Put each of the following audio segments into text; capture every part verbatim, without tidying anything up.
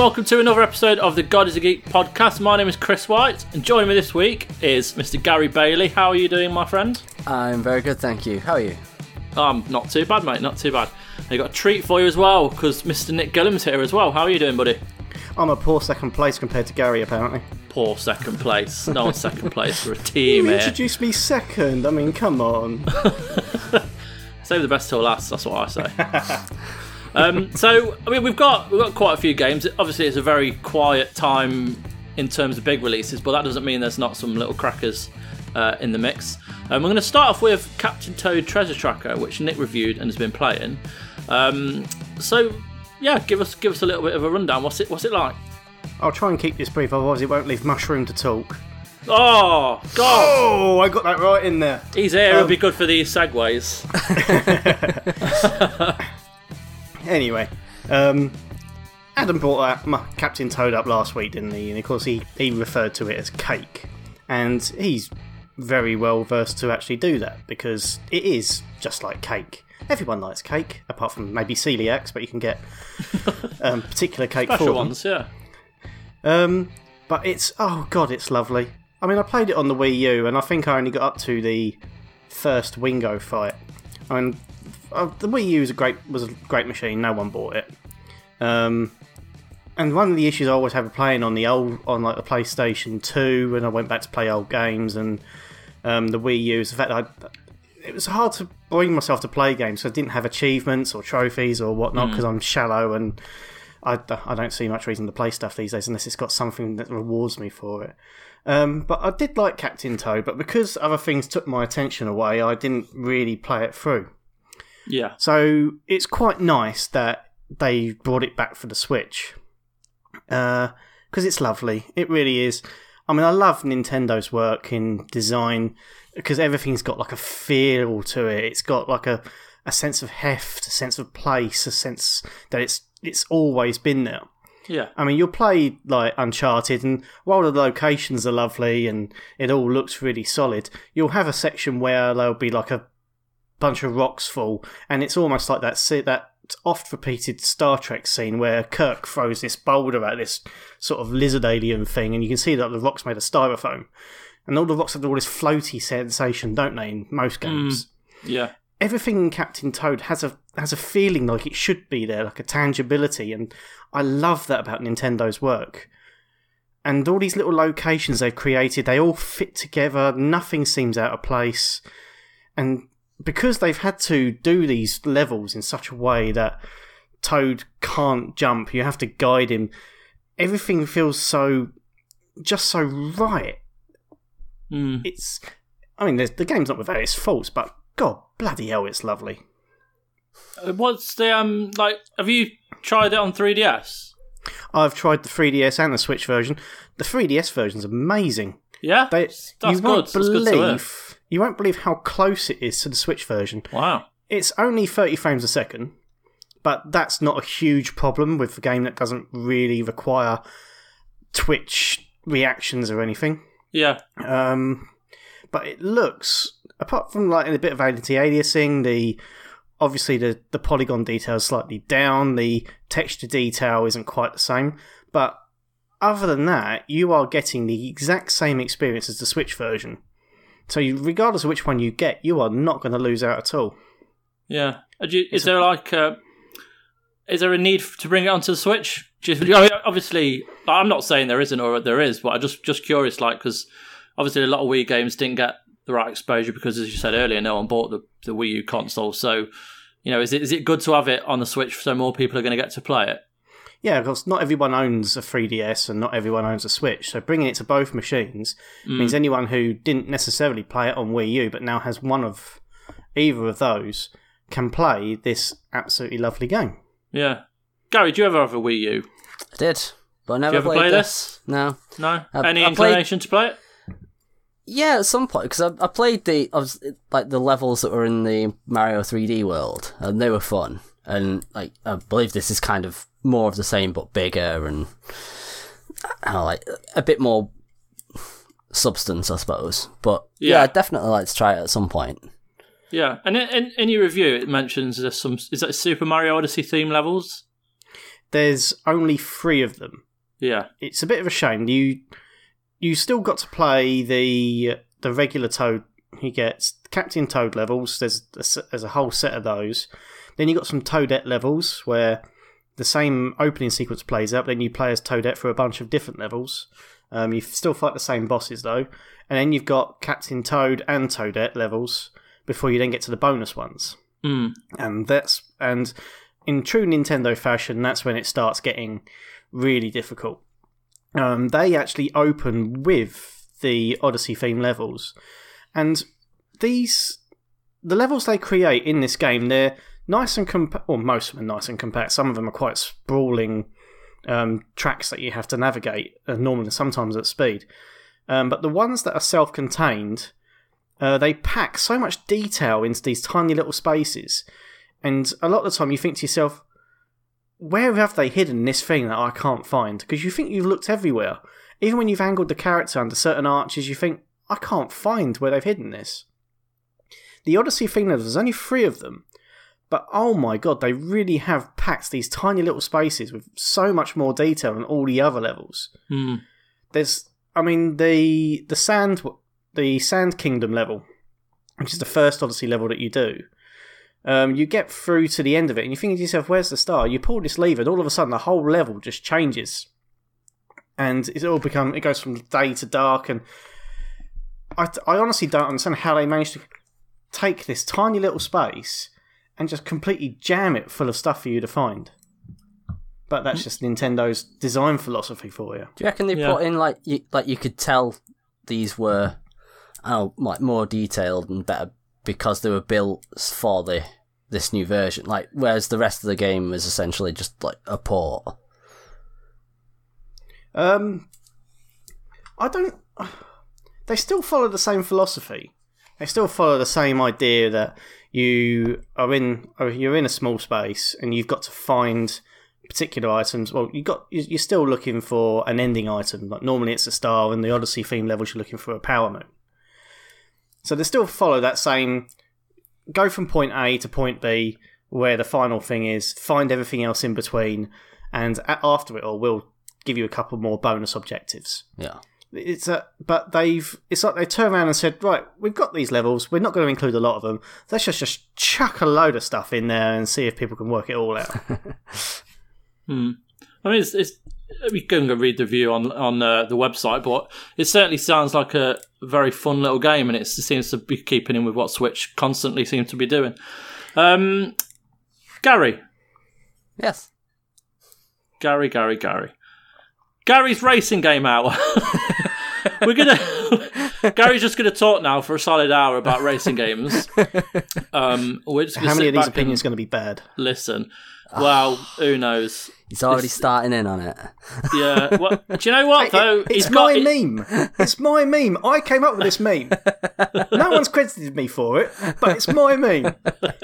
welcome to another episode of the God is a Geek podcast. My name is Chris White, and joining me this week is Mister Gary Bailey. How are you doing, my friend? I'm very good, thank you. How are you? Um, not too bad, mate, not too bad. I got a treat for you as well, because Mister Nick Gillum's here as well. How are you doing, buddy? I'm a poor second place compared to Gary, apparently. Poor second place. No one's second place for a team You here. introduced me second. I mean, come on. Save the best till last, that's what I say. um, so, I mean, we've got we've got quite a few games. Obviously, it's a very quiet time in terms of big releases, but that doesn't mean there's not some little crackers uh, in the mix. Um, we're going to start off with Captain Toad Treasure Tracker, which Nick reviewed and has been playing. Um, so, yeah, give us give us a little bit of a rundown. What's it What's it like? I'll try and keep this brief, otherwise it won't leave much room to talk. Oh, God! Oh, I got that right in there. He's here, Um, it'll be good for these segues. Anyway, um, Adam brought that my Captain Toad up last week, didn't he? And of course, he, he referred to it as cake. And he's very well versed to actually do that, because it is just like cake. Everyone likes cake, apart from maybe celiacs, but you can get um, particular cake Special for them. ones, yeah. Um, but it's, oh god, it's lovely. I mean, I played it on the Wii U, and I think I only got up to the first Wingo fight. I mean, uh, the Wii U was a great was a great machine. No one bought it. Um, and one of the issues I always have with playing on the old on like the PlayStation two, when I went back to play old games, and um, the Wii U, is the fact that I, it was hard to bring myself to play games. So I didn't have achievements or trophies or whatnot because mm. I'm shallow and I, I don't see much reason to play stuff these days unless it's got something that rewards me for it. Um, but I did like Captain Toad, but because other things took my attention away, I didn't really play it through. Yeah. So it's quite nice that they brought it back for the Switch. Because uh, it's lovely. It really is. I mean, I love Nintendo's work in design because everything's got like a feel to it. It's got like a, a sense of heft, a sense of place, a sense that it's it's always been there. Yeah. I mean, you'll play like Uncharted, and while the locations are lovely and it all looks really solid, you'll have a section where there'll be like a bunch of rocks fall, and it's almost like that that oft-repeated Star Trek scene where Kirk throws this boulder at this sort of lizard alien thing, and you can see that the rock's made of styrofoam, and all the rocks have all this floaty sensation, don't they, in most games? Mm, yeah. Everything in Captain Toad has a has a feeling like it should be there, like a tangibility, and I love that about Nintendo's work. And all these little locations they've created, they all fit together, nothing seems out of place, and because they've had to do these levels in such a way that Toad can't jump, you have to guide him, everything feels so, just so right. Mm. It's, I mean, the game's not without its faults, but God bloody hell, it's lovely. What's the, um, like, have you tried it on three D S? I've tried the three D S and the Switch version. The three D S version's amazing. Yeah? They, That's you good. Won't That's good to believe, you won't believe how close it is to the Switch version. Wow. It's only thirty frames a second, but that's not a huge problem with a game that doesn't really require Twitch reactions or anything. Yeah. Um, but it looks, apart from like a bit of anti-aliasing, the obviously the, the polygon detail is slightly down, the texture detail isn't quite the same, but other than that, you are getting the exact same experience as the Switch version. So you, regardless of which one you get, you are not going to lose out at all. Yeah. You, is there like a, is there a need to bring it onto the Switch? Just, I mean, obviously, I'm not saying there isn't or there is, but I'm just just curious, like, because obviously a lot of Wii games didn't get the right exposure because, as you said earlier, no one bought the, the Wii U console. So, you know, is it is it good to have it on the Switch so more people are going to get to play it? Yeah, because not everyone owns a three D S and not everyone owns a Switch. So bringing it to both machines mm. means anyone who didn't necessarily play it on Wii U but now has one of either of those can play this absolutely lovely game. Yeah. Gary, do you ever have a Wii U? I did, but I never do you ever played play this. this. No. No? I, Any I inclination played... to play it? Yeah, at some point, because I, I played the I was, like the levels that were in the Mario three D world, and they were fun. And like I believe this is kind of more of the same but bigger and I don't know, like a bit more substance, I suppose. But yeah, yeah I'd definitely like to try it at some point. Yeah, and in, in, in your review, it mentions there's some. Is that Super Mario Odyssey theme levels? there's only three of them. Yeah. It's a bit of a shame. You you still got to play the the regular Toad. He gets Captain Toad levels. There's a, there's a whole set of those. Then you got some Toadette levels where the same opening sequence plays out. Then you play as Toadette for a bunch of different levels. Um, you still fight the same bosses though. And then you've got Captain Toad and Toadette levels before you then get to the bonus ones. Mm. And that's and in true Nintendo fashion, that's when it starts getting really difficult. Um, they actually open with the Odyssey theme levels, and these the levels they create in this game, they're nice and compact. Well, most of them are nice and compact. Some of them are quite sprawling um, tracks that you have to navigate, uh, normally sometimes at speed. Um, but the ones that are self-contained, uh, they pack so much detail into these tiny little spaces, and a lot of the time you think to yourself, where have they hidden this thing that I can't find? Because you think you've looked everywhere. Even when you've angled the character under certain arches, you think, I can't find where they've hidden this. The Odyssey theme levels, there's only three of them, but oh my god, they really have packed these tiny little spaces with so much more detail than all the other levels. Mm. There's, I mean, the the sand, the Sand Kingdom level, which is the first Odyssey level that you do. Um, you get through to the end of it, and you think to yourself, "Where's the star?" You pull this lever, and all of a sudden, the whole level just changes, and it all become it goes from day to dark. And I, I honestly don't understand how they managed to take this tiny little space and just completely jam it full of stuff for you to find. But that's just Nintendo's design philosophy for you. Do you reckon they Yeah. put in like you, like you could tell these were, oh, like more detailed and better because they were built for the this new version, like whereas the rest of the game was essentially just like a port. Um, I don't. They still follow the same philosophy. They still follow the same idea that you are in you're in a small space and you've got to find particular items. Well, you got you're still looking for an ending item. Like normally it's a star, and the Odyssey theme levels you're looking for a power moon. So they still follow that same. Go from point A to point B, where the final thing is, find everything else in between, and after it all, we'll give you a couple more bonus objectives. Yeah. It's a, but they've, it's like they turned around and said, right, we've got these levels, we're not going to include a lot of them, let's just, just chuck a load of stuff in there and see if people can work it all out. Hmm. I mean, it's, it's we can go read the review on on uh, the website, but it certainly sounds like a very fun little game, and it seems to be keeping in with what Switch constantly seems to be doing. Um, Gary, Yes. Gary, Gary, Gary, Gary's racing game hour. We're gonna. Gary's just gonna talk now for a solid hour about racing games. Um, we're just gonna How many sit of these back opinions and are going to be bad? listen. Well, who knows? He's already It's- starting in on it. Yeah. Well, do you know what though? It- it's He's my got- meme. It's my meme. I came up with this meme. No one's credited me for it, but it's my meme.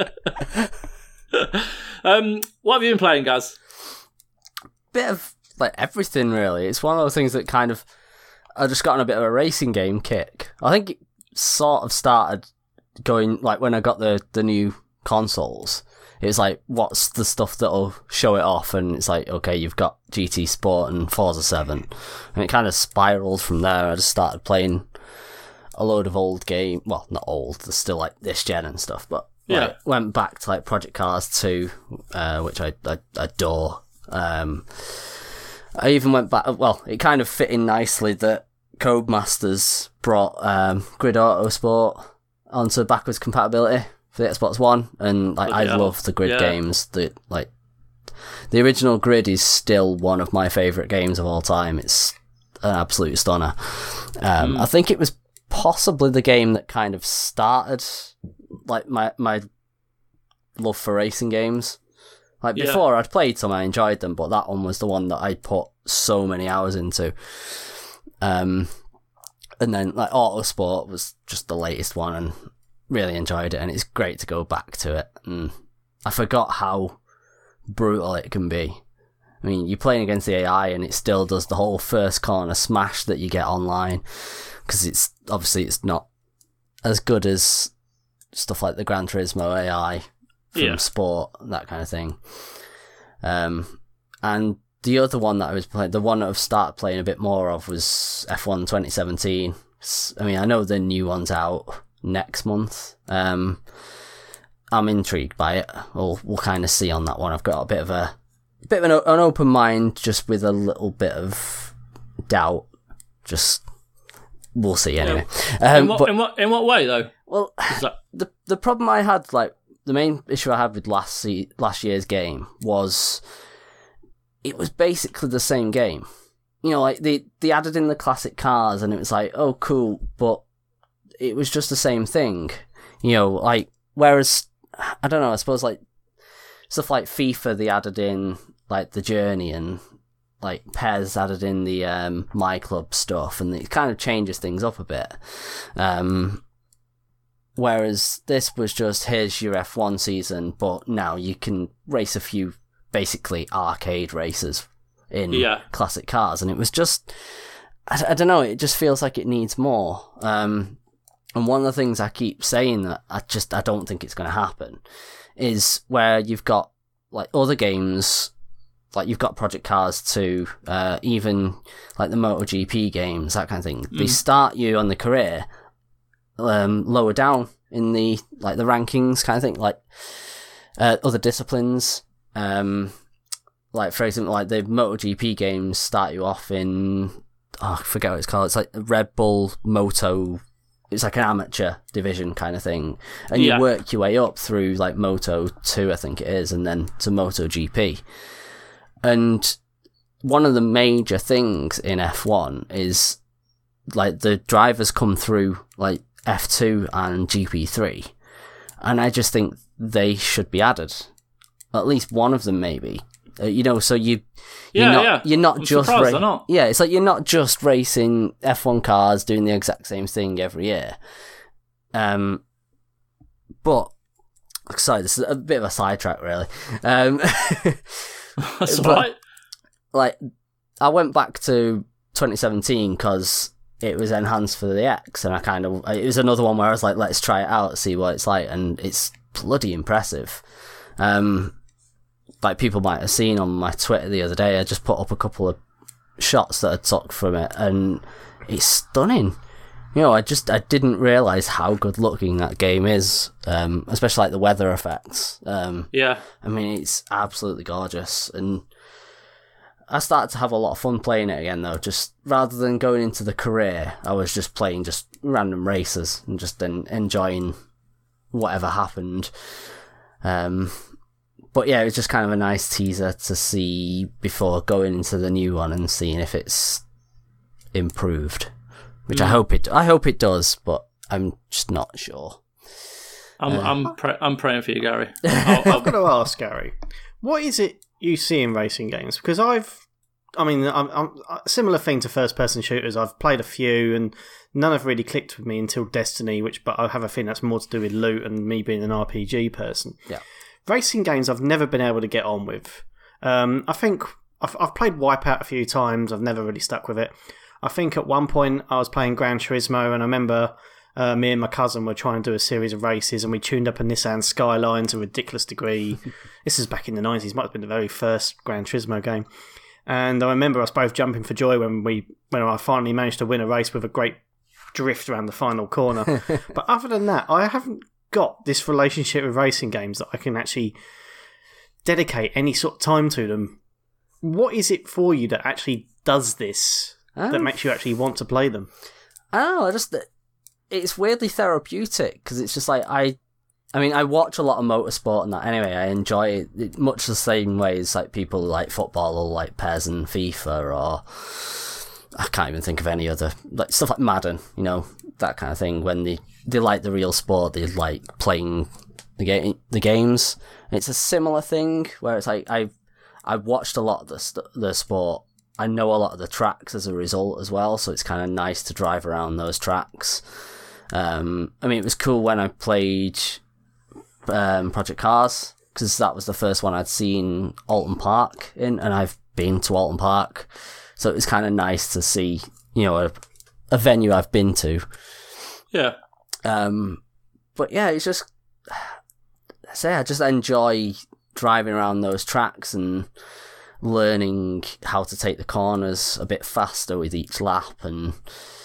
Um, what have you been playing, Gaz? Bit of like everything really. It's one of those things that kind of I just got on a bit of a racing game kick. I think it sort of started going like when I got the the new consoles. It was like, what's the stuff that'll show it off? And it's like, okay, you've got G T Sport and Forza seven. And it kind of spiraled from there. I just started playing a load of old game. Well, not old. They're still like this gen and stuff. But like, Yeah. went back to like Project Cars two, uh, which I, I adore. Um, I even went back. Well, it kind of fit in nicely that Codemasters brought um, Grid Auto Sport onto backwards compatibility for the Xbox One, and like Bloody I hell. love the Grid Yeah. games. The like the original Grid is still one of my favourite games of all time. It's an absolute stunner. Um, Mm. I think it was possibly the game that kind of started like my my love for racing games. Like Yeah. before, I'd played some, I enjoyed them, but that one was the one that I put so many hours into. Um, and then like Autosport was just the latest one, and really enjoyed it, and it's great to go back to it. And I forgot how brutal it can be. I mean, you're playing against the A I, and it still does the whole first corner smash that you get online, because it's obviously it's not as good as stuff like the Gran Turismo A I from Yeah. Sport, that kind of thing. Um, and the other one that I was playing, the one that I've started playing a bit more of, was F one twenty seventeen. I mean, I know the new one's out next month. Um, I'm intrigued by it. We'll, we'll kind of see on that one. I've got a bit of a, a bit of an, an open mind, just with a little bit of doubt. Just we'll see anyway. Yeah. Um, in, what, but, in what in what way though? Well, that... the the problem I had, like the main issue I had with last se- last year's game was it was basically the same game. You know, like they they added in the classic cars, and it was like, oh, cool, but it was just the same thing. You know, like whereas I don't know, I suppose like stuff like FIFA, they added in like the journey, and like P E S added in the um, My Club stuff, and it kind of changes things up a bit. Um, whereas this was just, here's your F one season, but now you can race a few basically arcade races in yeah. classic cars, and it was just, I, I don't know, it just feels like it needs more. Um, and one of the things I keep saying that I just, I don't think it's going to happen, is where you've got like other games. Like, you've got Project Cars two, uh, even, like, the MotoGP games, that kind of thing. Mm. They start you on the career um, lower down in the, like, the rankings kind of thing. Like, uh, other disciplines. Um, like, for example, like, the MotoGP games start you off in, oh, I forget what it's called. It's like Red Bull Moto. It's like an amateur division kind of thing. And yeah. you work your way up through, like, Moto two, I think it is, and then to MotoGP. And one of the major things in F one is, like, the drivers come through, like, F two and G P three. And I just think they should be added. At least one of them, maybe. Uh, you know, so you, you're yeah, not, yeah. you're not I'm just, ra- not. yeah, it's like you're not just racing F one cars doing the exact same thing every year. Um, but, sorry, this is a bit of a sidetrack, really. Um, That's but, right. Like, I went back to twenty seventeen because it was enhanced for the X, and I kind of, it was another one where I was like, let's try it out, see what it's like, and it's bloody impressive. Um, like, people might have seen on my Twitter the other day, I just put up a couple of shots that I took from it, and it's stunning. You know, I just, I didn't realise how good looking that game is, um, especially like the weather effects. Um, yeah. I mean, it's absolutely gorgeous, and I started to have a lot of fun playing it again, though. Just rather than going into the career, I was just playing just random races and just en- enjoying whatever happened. Um, but yeah, it was just kind of a nice teaser to see before going into the new one and seeing if it's improved. Which mm. I hope it. I hope it does, but I'm just not sure. I'm. Uh, I'm. Pre- I'm praying for you, Gary. I've got to ask, Gary, what is it you see in racing games? Because I've, I mean, I'm, I'm a similar thing to first-person shooters. I've played a few, and none have really clicked with me until Destiny. Which, but I have a feeling that's more to do with loot and me being an R P G person. Yeah. Racing games, I've never been able to get on with. Um, I think I've, I've played Wipeout a few times. I've never really stuck with it. I think at one point I was playing Gran Turismo, and I remember uh, me and my cousin were trying to do a series of races, and we tuned up a Nissan Skyline to a ridiculous degree. This is back in the nineties, might have been the very first Gran Turismo game. And I remember us both jumping for joy when we when I finally managed to win a race with a great drift around the final corner. But other than that, I haven't got this relationship with racing games that I can actually dedicate any sort of time to them. What is it for you that actually does this? Um, that makes you actually want to play them? I don't know, I just, it's weirdly therapeutic, because it's just like, I I mean, I watch a lot of motorsport and that anyway, I enjoy it much the same way as like people who like football or like P E S and FIFA, or I can't even think of any other, like stuff like Madden, you know, that kind of thing. When they, they like the real sport, they like playing the, ga- the games. It's a similar thing, where it's like, I've, I've watched a lot of the, st- the sport, I know a lot of the tracks as a result as well, so it's kind of nice to drive around those tracks. Um, I mean, it was cool when I played um, Project Cars, because that was the first one I'd seen Alton Park in, and I've been to Alton Park, so it was kind of nice to see, you know, a, a venue I've been to. Yeah. Um, but yeah, it's just, I say, I just enjoy driving around those tracks, and learning how to take the corners a bit faster with each lap, and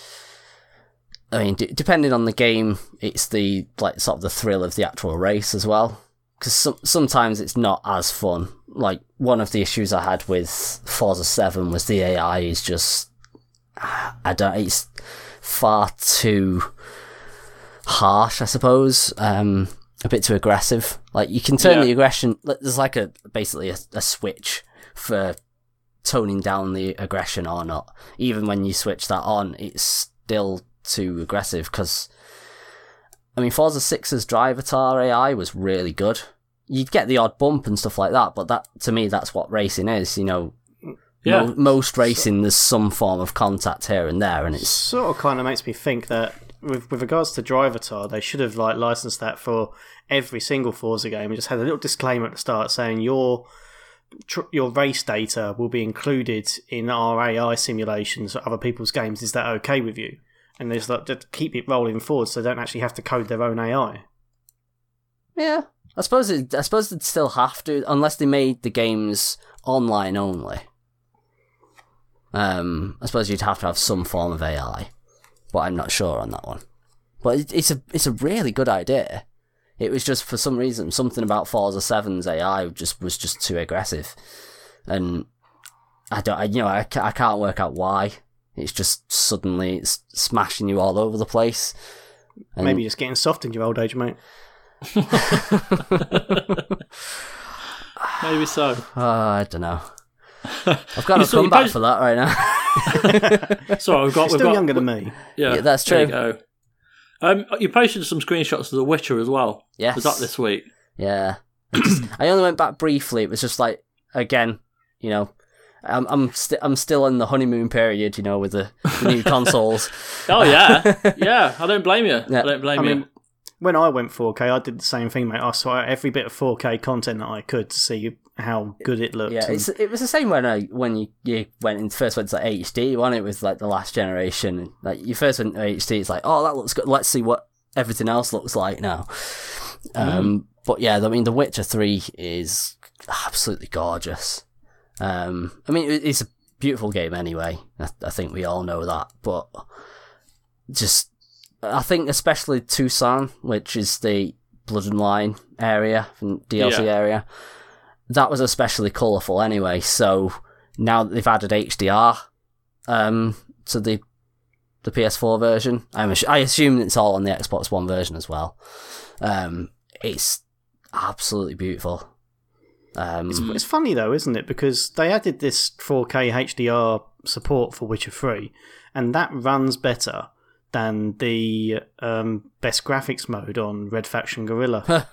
I mean, d- depending on the game, it's the like sort of the thrill of the actual race as well. Because some, sometimes it's not as fun. Like, one of the issues I had with Forza seven was the A I is just, I don't, it's far too harsh, I suppose. Um, a bit too aggressive. Like, you can turn Yeah. the aggression, there's like a, basically a, a switch for toning down the aggression or not. Even when you switch that on, it's still too aggressive, because I mean, Forza six's Drivatar A I was really good. You'd get the odd bump and stuff like that, but that, to me, that's what racing is, you know. Yeah. Mo- most racing, there's some form of contact here and there, and it's... Sort of kind of makes me think that with with regards to Drivatar, they should have like licensed that for every single Forza game and just had a little disclaimer at the start saying your tr- your race data will be included in our A I simulations for other people's games. Is that okay with you? And there's like, just keep it rolling forward so they don't actually have to code their own A I. Yeah. I suppose it, I suppose they'd still have to, unless they made the games online only. Um, I suppose you'd have to have some form of A I, but I'm not sure on that one. But it, it's a it's a really good idea. It was just, for some reason, something about Forza seven's A I just was just too aggressive, and I don't, I, you know, I, ca- I can't work out why. It's just suddenly it's smashing you all over the place. And Maybe just getting soft in your old age, mate. Maybe so. Oh, I don't know. I've got You a saw- you comeback post- for that right now. So we've got. You're we've still got, younger than me. Yeah, Yeah, that's there you true. go. Um, you posted some screenshots of The Witcher as well. Yes. Was that this week? Yeah. I, just, I only went back briefly. It was just like, again, you know, I'm I'm, st- I'm still in the honeymoon period, you know, with the, the new consoles. Oh yeah, yeah. I don't blame you. Yeah. I don't blame I you. mean, when I went four K, I did the same thing, mate. I saw every bit of four K content that I could to see how good it looked. Yeah, and- it's, it was the same when I when you, you went in first went to like H D, wasn't it? With like the last generation, like you first went to H D, it's like, oh, that looks good. Let's see what everything else looks like now. Um, but yeah, I mean, The Witcher three is absolutely gorgeous. Um, I mean, it- it's a beautiful game anyway. I, I think we all know that, but just I think especially Tucson, which is the Blood and Wine area, D L C Yeah. area. That was especially colourful anyway, so now that they've added H D R um, to the the P S four version, I'm ass- I assume it's all on the Xbox One version as well. Um, it's absolutely beautiful. Um, It's, it's funny though, isn't it? Because they added this four K H D R support for Witcher three, and that runs better than the um, best graphics mode on Red Faction Guerrilla.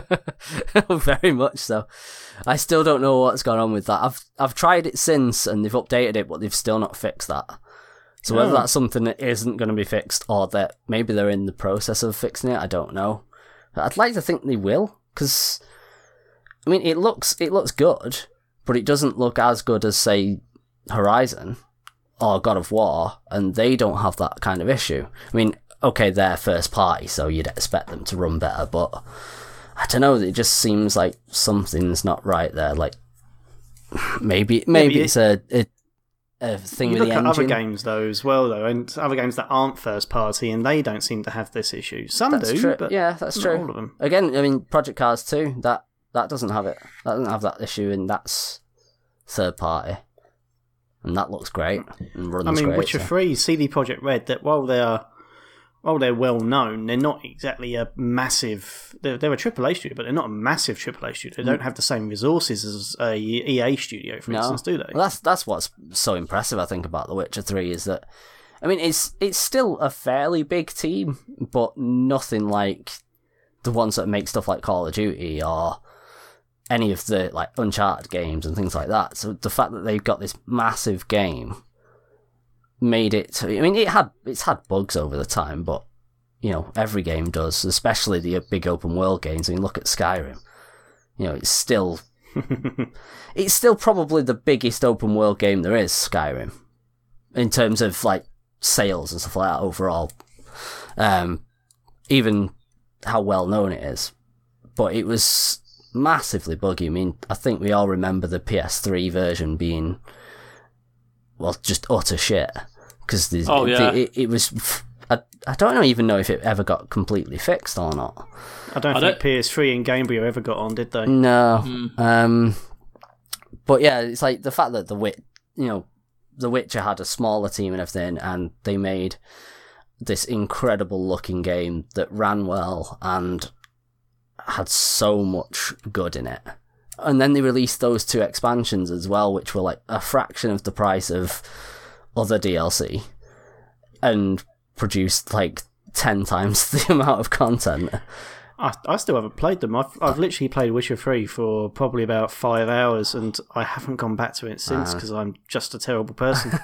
Very much so. I still don't know what's gone on with that. I've I've tried it since, and they've updated it, but they've still not fixed that. So whether Oh. that's something that isn't going to be fixed, or that maybe they're in the process of fixing it, I don't know. I'd like to think they will, because I mean, it looks it looks good, but it doesn't look as good as, say, Horizon or God of War, and they don't have that kind of issue. I mean, okay, they're first party, so you'd expect them to run better, but I don't know, it just seems like something's not right there. Like, maybe maybe you- it's a, a, a thing You with look the at other engine. games though as well, though, and other games that aren't first party, and they don't seem to have this issue. Some That's do, true. but Yeah, that's not true. all of them. Again, I mean, Project Cars two, that, that doesn't have it. That doesn't have that issue, and that's third party. And that looks great and runs I mean, great. Witcher so- three, C D Projekt Red, that while they're while they're well known, they're not exactly a massive. They're, they're a triple A studio, but they're not a massive triple A studio. They don't have the same resources as a E A studio, for No. instance, do they? Well, that's that's what's so impressive, I think, about The Witcher three is that, I mean, it's it's still a fairly big team, but nothing like the ones that make stuff like Call of Duty or any of the like Uncharted games and things like that. So the fact that they've got this massive game made it. I mean, it had it's had bugs over the time, but you know, every game does, especially the big open world games. I mean, look at Skyrim. You know, it's still it's still probably the biggest open world game there is, Skyrim, in terms of like sales and stuff like that overall. Um, even how well known it is, but it was massively buggy. I mean, I think we all remember the P S three version being, well, just utter shit. Because oh, yeah. it, it was... I, I don't even know if it ever got completely fixed or not. I don't I think don't... P S three and Game Boy ever got on, did they? No. Mm. Um, but yeah, it's like the fact that the Wit, you know, The Witcher had a smaller team and everything, and they made this incredible looking game that ran well and had so much good in it. And then they released those two expansions as well, which were like a fraction of the price of other D L C, and produced like ten times the amount of content. I, I still haven't played them. I've I've literally played Witcher three for probably about five hours, and I haven't gone back to it since because uh. I'm just a terrible person.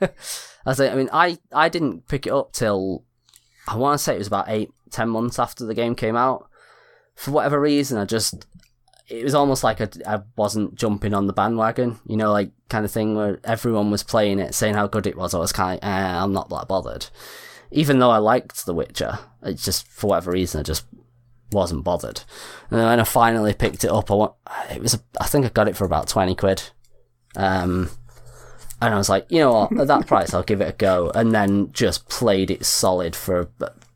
I say, I mean, I, I didn't pick it up till I want to say it was about eight, ten months after the game came out. For whatever reason, I just it was almost like I, I wasn't jumping on the bandwagon, you know, like kind of thing where everyone was playing it, saying how good it was. I was kind of, eh, I'm not that bothered, even though I liked The Witcher. It's just for whatever reason, I just wasn't bothered. And then when I finally picked it up, I want it was a, I think I got it for about twenty quid. Um, and I was like, you know what, at that price, I'll give it a go. And then just played it solid for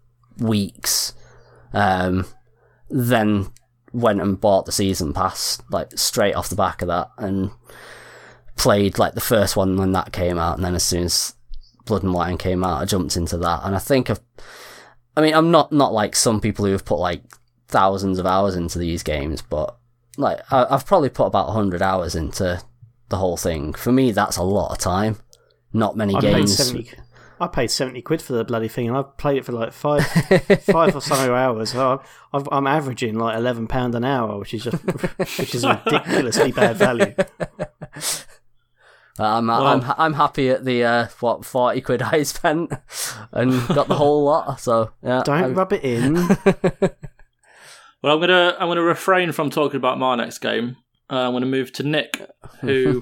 weeks. Um, then went and bought the season pass, like straight off the back of that, and played like the first one when that came out. And then as soon as Blood and Wine came out, I jumped into that. And I think I've, I mean, I'm not, not like some people who have put like thousands of hours into these games, but like I, I've probably put about one hundred hours into the whole thing. For me, that's a lot of time. Not many I games. Paid seventy, I paid seventy quid for the bloody thing, and I've played it for like five, five or so hours. So I've, I'm averaging like eleven pound an hour, which is just, which is ridiculously bad value. I'm well, I'm I'm happy at the uh, what forty quid I spent and got the whole lot. So yeah, don't I... rub it in. Well, I'm gonna I'm gonna refrain from talking about my next game. Uh, I'm gonna move to Nick, who.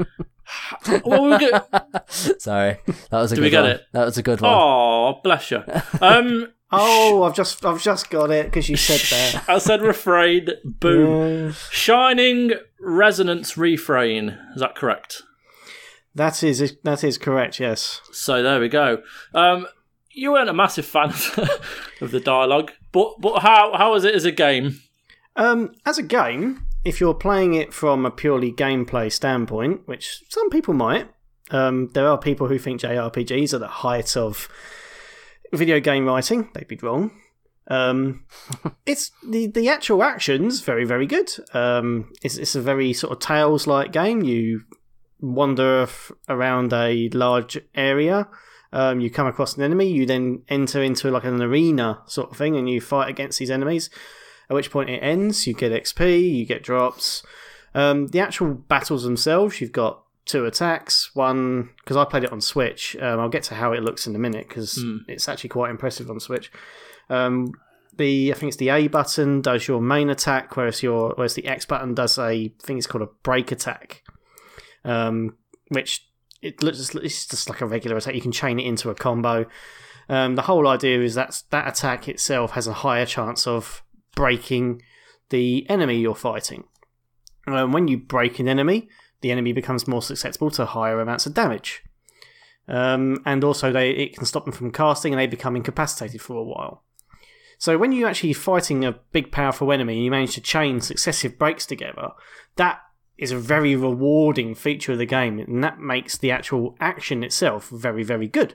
Well, we get... Sorry, that was a Do good we get one. it? That was a good one. Oh, bless you. Um, oh, I've just I've just got it because you said that. I said refrain. Boom. Yeah. Shining Resonance Refrain. Is that correct? That is that is correct. Yes. So there we go. Um, you weren't a massive fan of the dialogue, but but how how was it as a game? Um, as a game, if you're playing it from a purely gameplay standpoint, which some people might, um, there are people who think J R P Gs are the height of video game writing. They'd be wrong. Um, it's the the actual action's very very good. Um, it's it's a very sort of Tales-like game. You wander f- around a large area. Um, you come across an enemy. You then enter into like an arena sort of thing, and you fight against these enemies. At which point it ends. You get X P. You get drops. Um, the actual battles themselves, you've got two attacks. One, because I played it on Switch. Um, I'll get to how it looks in a minute because mm. it's actually quite impressive on Switch. Um, the I think it's the A button does your main attack, whereas your whereas the X button does a I think it's called a break attack. Um, which it looks it's just like a regular attack. You can chain it into a combo. Um, the whole idea is that that attack itself has a higher chance of breaking the enemy you're fighting. Um, when you break an enemy, the enemy becomes more susceptible to higher amounts of damage. Um, and also they it can stop them from casting, and they become incapacitated for a while. So when you're actually fighting a big powerful enemy and you manage to chain successive breaks together, that is a very rewarding feature of the game, and that makes the actual action itself very, very good.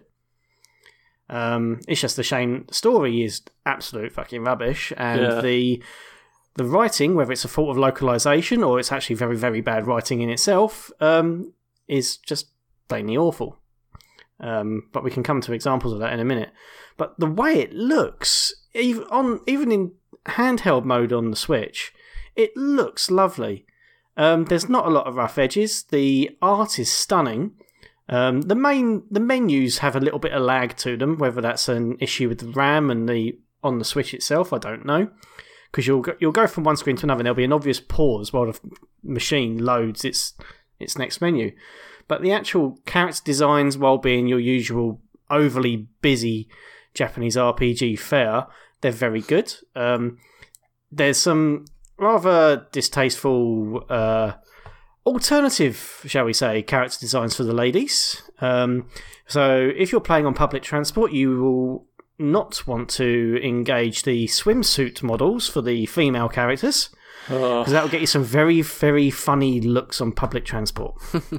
Um, it's just a shame the story is absolute fucking rubbish, and yeah. the the writing, whether it's a fault of localization or it's actually very, very bad writing in itself, um, is just plainly awful. Um, but we can come to examples of that in a minute. But the way it looks, even on even in handheld mode on the Switch, it looks lovely. Um, there's not a lot of rough edges. The art is stunning. Um, the main the menus have a little bit of lag to them. Whether that's an issue with the RAM and the on the Switch itself, I don't know. Because you'll go, you'll go from one screen to another, and there'll be an obvious pause while the machine loads its its next menu. But the actual character designs, while being your usual overly busy Japanese R P G fare, they're very good. Um, there's some rather distasteful uh, alternative, shall we say, character designs for the ladies. Um, so if you're playing on public transport, you will not want to engage the swimsuit models for the female characters, because that will get you some very, very funny looks on public transport.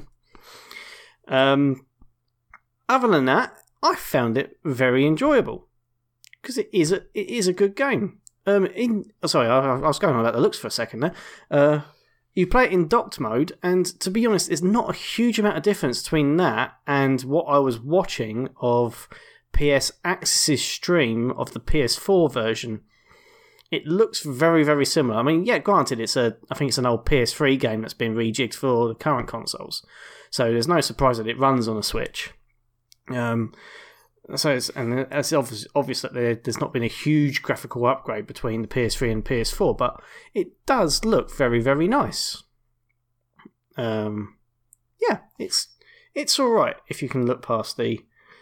um, other than that, I found it very enjoyable, because it is a it is a good game. Um, in oh, sorry, I, I was going on about the looks for a second there. Uh, you play it in docked mode, and to be honest, there's not a huge amount of difference between that and what I was watching of P S Access's stream of the P S four version. It looks very, very similar. I mean, yeah, granted, it's a I think it's an old P S three game that's been rejigged for the current consoles, so there's no surprise that it runs on a Switch. Um, so it's, and it's obvious, obvious that there, there's not been a huge graphical upgrade between the P S three and P S four, but it does look very, very nice. Um, yeah, it's it's all right if you can look past the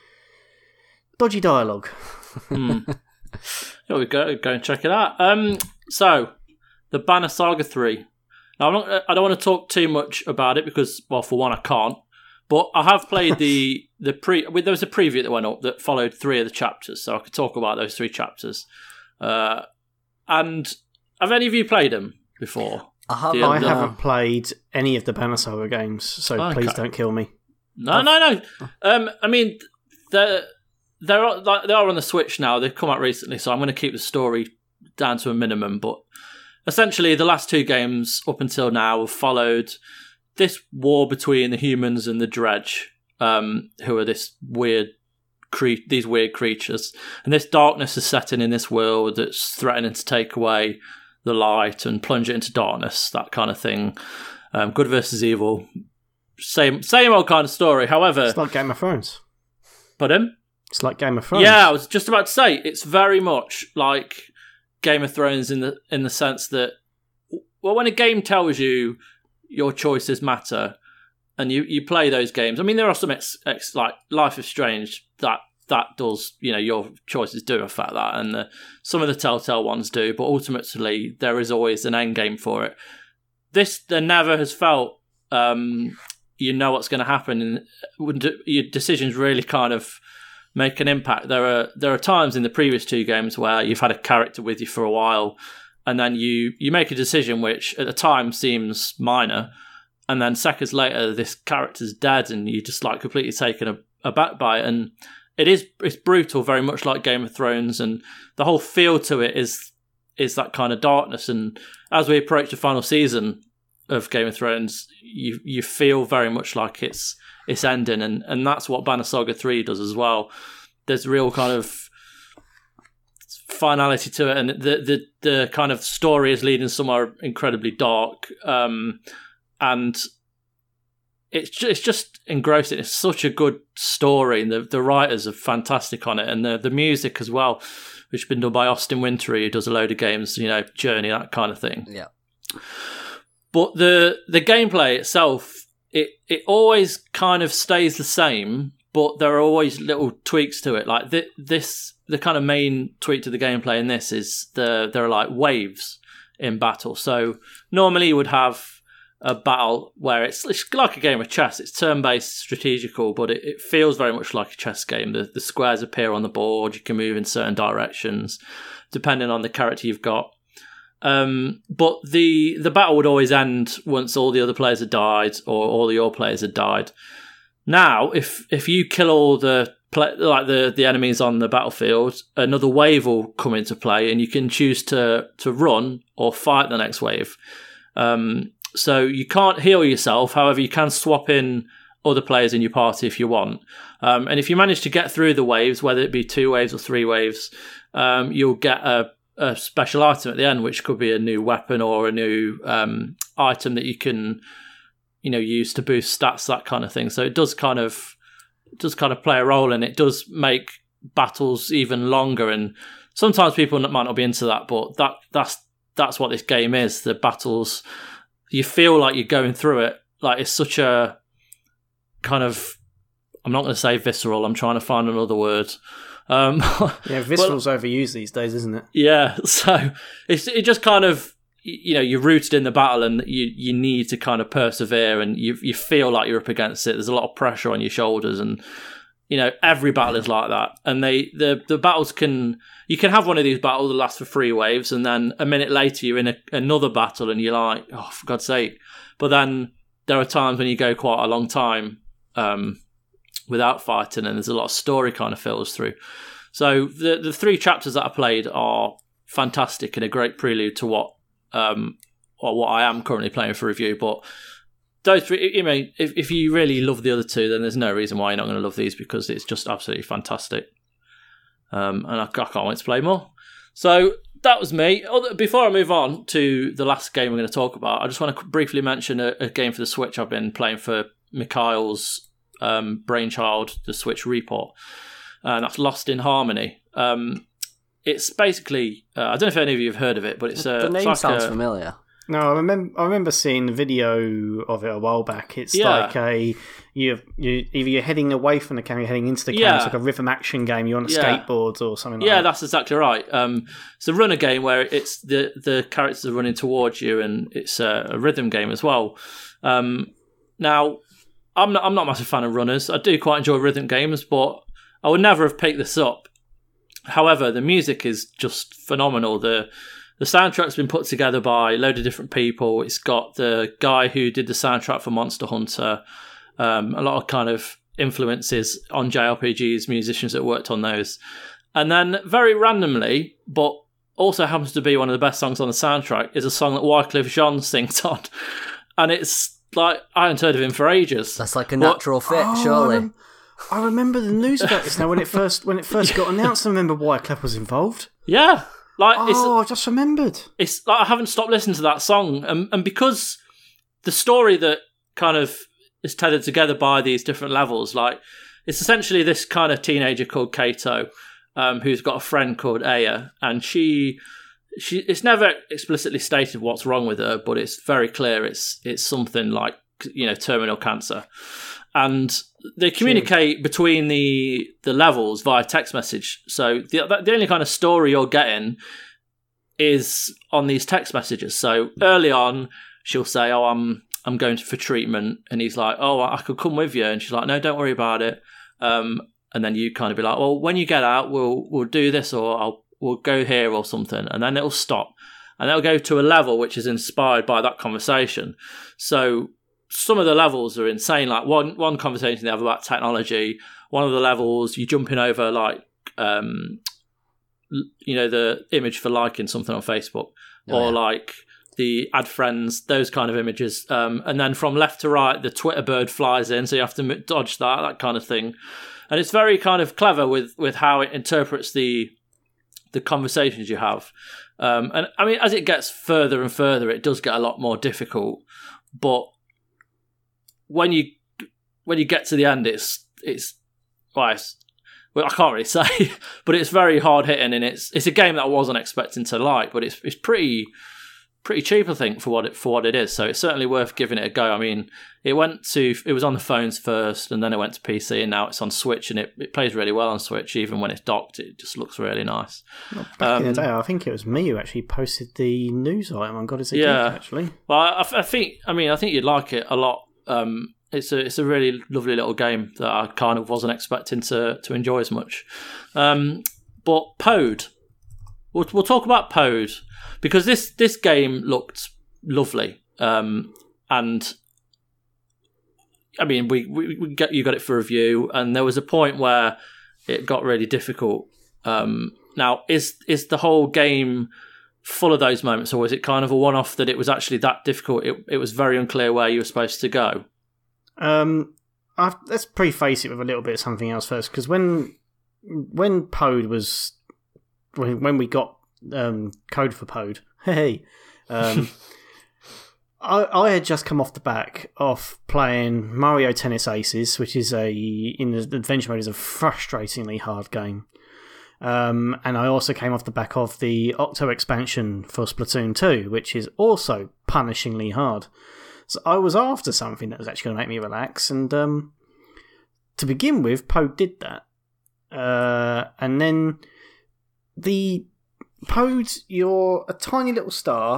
dodgy dialogue. mm. Here we go. Go and check it out. Um, so, the Banner Saga three. Now, I'm not, I don't want to talk too much about it because, well, for one, I can't. But I have played the the pre. There was a preview that went up that followed three of the chapters, so I could talk about those three chapters. Uh, and have any of you played them before? I, have, the, I the, haven't played any of the Banner Saga games, so okay. Please don't kill me. No, I've... no, no. Um, I mean, they're they're they are on the Switch now. They've come out recently, so I'm going to keep the story down to a minimum. But essentially, the last two games up until now have followed this war between the humans and the Dredge, um, who are this weird, cre- these weird creatures, and this darkness is setting in this world that's threatening to take away the light and plunge it into darkness, that kind of thing. Um, good versus evil, same same old kind of story. However, it's like Game of Thrones. Pardon? It's like Game of Thrones. Yeah, I was just about to say it's very much like Game of Thrones in the in the sense that, well, when a game tells you your choices matter, and you, you play those games. I mean, there are some ex, ex, like Life is Strange that that does, you know, your choices do affect that, and the, some of the Telltale ones do. But ultimately, there is always an end game for it. This there never has felt um, you know what's going to happen, and your decisions really kind of make an impact. There are there are times in the previous two games where you've had a character with you for a while, and then you, you make a decision which at the time seems minor, and then seconds later this character's dead and you're just like completely taken a, aback by it. And it is it's brutal, very much like Game of Thrones, and the whole feel to it is is that kind of darkness. And as we approach the final season of Game of Thrones, you you feel very much like it's it's ending, and, and that's what Banner Saga three does as well. There's real kind of finality to it, and the the the kind of story is leading somewhere incredibly dark, um, and it's just, it's just engrossing. It's such a good story, and the the writers are fantastic on it, and the the music as well, which has been done by Austin Wintory, who does a load of games, you know, Journey, that kind of thing. Yeah. But the the gameplay itself, it it always kind of stays the same, but there are always little tweaks to it. Like th- this, the kind of main tweak to the gameplay in this is the there are like waves in battle. So normally you would have a battle where it's, it's like a game of chess. It's turn-based, strategical, but it, it feels very much like a chess game. The, the squares appear on the board. You can move in certain directions depending on the character you've got. Um, but the the battle would always end once all the other players had died or all your players had died. Now, if if you kill all the play, like the, the enemies on the battlefield, another wave will come into play, and you can choose to to run or fight the next wave. Um, so you can't heal yourself. However, you can swap in other players in your party if you want. Um, and if you manage to get through the waves, whether it be two waves or three waves, um, you'll get a a special item at the end, which could be a new weapon or a new um, item that you can, you know, use to boost stats, that kind of thing. So it does kind of does kind of play a role, and it does make battles even longer. And sometimes people might not be into that, but that that's that's what this game is. The battles, you feel like you're going through it. Like it's such a kind of, I'm not going to say visceral. I'm trying to find another word. Um, yeah, visceral's overused these days, isn't it? Yeah, so it's it just kind of you know, you're rooted in the battle and you, you need to kind of persevere and you you feel like you're up against it. There's a lot of pressure on your shoulders and, you know, every battle is like that. And they the, the battles can, you can have one of these battles that lasts for three waves and then a minute later you're in a, another battle and you're like, oh, for God's sake. But then there are times when you go quite a long time um, without fighting and there's a lot of story kind of filters through. So the the three chapters that I played are fantastic and a great prelude to what Um, or what I am currently playing for review, but those three, you know, if, if you really love the other two, then there's no reason why you're not going to love these because it's just absolutely fantastic. Um, and I, I can't wait to play more. So that was me. Before I move on to the last game we're going to talk about, I just want to briefly mention a, a game for the Switch I've been playing for Mikhail's um, brainchild, the Switch Report, and that's Lost in Harmony. Um, It's basically, uh, I don't know if any of you have heard of it, but it's a... The name like sounds a, familiar. No, I remember. I remember seeing the video of it a while back. It's Yeah. like a you you either you're heading away from the camera, you're heading into the camera. Yeah. It's like a rhythm action game. You're on a Yeah. skateboard or something like Yeah, that. that's exactly right. Um, it's a runner game where it's the, the characters are running towards you, and it's a, a rhythm game as well. Um, now, I'm not, I'm not a massive fan of runners. I do quite enjoy rhythm games, but I would never have picked this up. However, the music is just phenomenal. The the soundtrack's been put together by a load of different people. It's got the guy who did the soundtrack for Monster Hunter, um, a lot of kind of influences on J R P Gs, musicians that worked on those. And then very randomly, but also happens to be one of the best songs on the soundtrack, is a song that Wyclef Jean sings on. And it's like, I hadn't heard of him for ages. That's like a But- natural fit, Oh, surely. I, rem- I remember the news about this now when it first when it first got announced. I remember Wyclef was involved. Yeah. Like it's Oh, I just remembered. it's like I haven't stopped listening to that song, and and because the story that kind of is tethered together by these different levels, like it's essentially this kind of teenager called Kato, um, who's got a friend called Aya, and she she it's never explicitly stated what's wrong with her, but it's very clear it's it's something like, you know, terminal cancer, and they communicate between the the levels via text message. So the the only kind of story you're getting is on these text messages. So early on, she'll say, "Oh, I'm I'm going for treatment," and he's like, "Oh, I could come with you," and she's like, "No, don't worry about it." Um, and then you kind of be like, "Well, when you get out, we'll we'll do this, or I'll we'll go here or something," and then it'll stop, and it'll go to a level which is inspired by that conversation. So some of the levels are insane. Like one one conversation they have about technology. One of the levels you're jumping over like um, you know, the image for liking something on Facebook, Oh, or yeah. like the add friends, those kind of images. Um, and then from left to right, the Twitter bird flies in, so you have to dodge that, that kind of thing. And it's very kind of clever with with how it interprets the the conversations you have. Um, and I mean, as it gets further and further, it does get a lot more difficult. But when you when you get to the end, it's it's well, it's, well I can't really say, but it's very hard hitting, and it's it's a game that I wasn't expecting to like, but it's it's pretty pretty cheap, I think, for what it for what it is. So it's certainly worth giving it a go. I mean, it went to it was on the phones first, and then it went to P C, and now it's on Switch, and it, it plays really well on Switch. Even when it's docked, it just looks really nice. Back in Um, the day, I think it was me who actually posted the news item on God Is a Yeah. Geek, actually. Well, I, I think I mean I think you'd like it a lot. Um, it's a it's a really lovely little game that I kind of wasn't expecting to to enjoy as much. Um, but Pode, we'll we'll talk about Pode because this this game looked lovely. Um, and I mean we we, we got you got it for review, and there was a point where it got really difficult. Um, now is is the whole game full of those moments, or was it kind of a one-off that it was actually that difficult? It it was very unclear where you were supposed to go. Um, I've, let's preface it with a little bit of something else first, because when when Pode was when when we got um, code for Pode, hey, um, I I had just come off the back of playing Mario Tennis Aces, which is a in the adventure mode is a frustratingly hard game. Um, and I also came off the back of the Octo expansion for Splatoon two, which is also punishingly hard. So I was after something that was actually going to make me relax, and um, to begin with, Pode did that. Uh, and then the Pode, you're a tiny little star,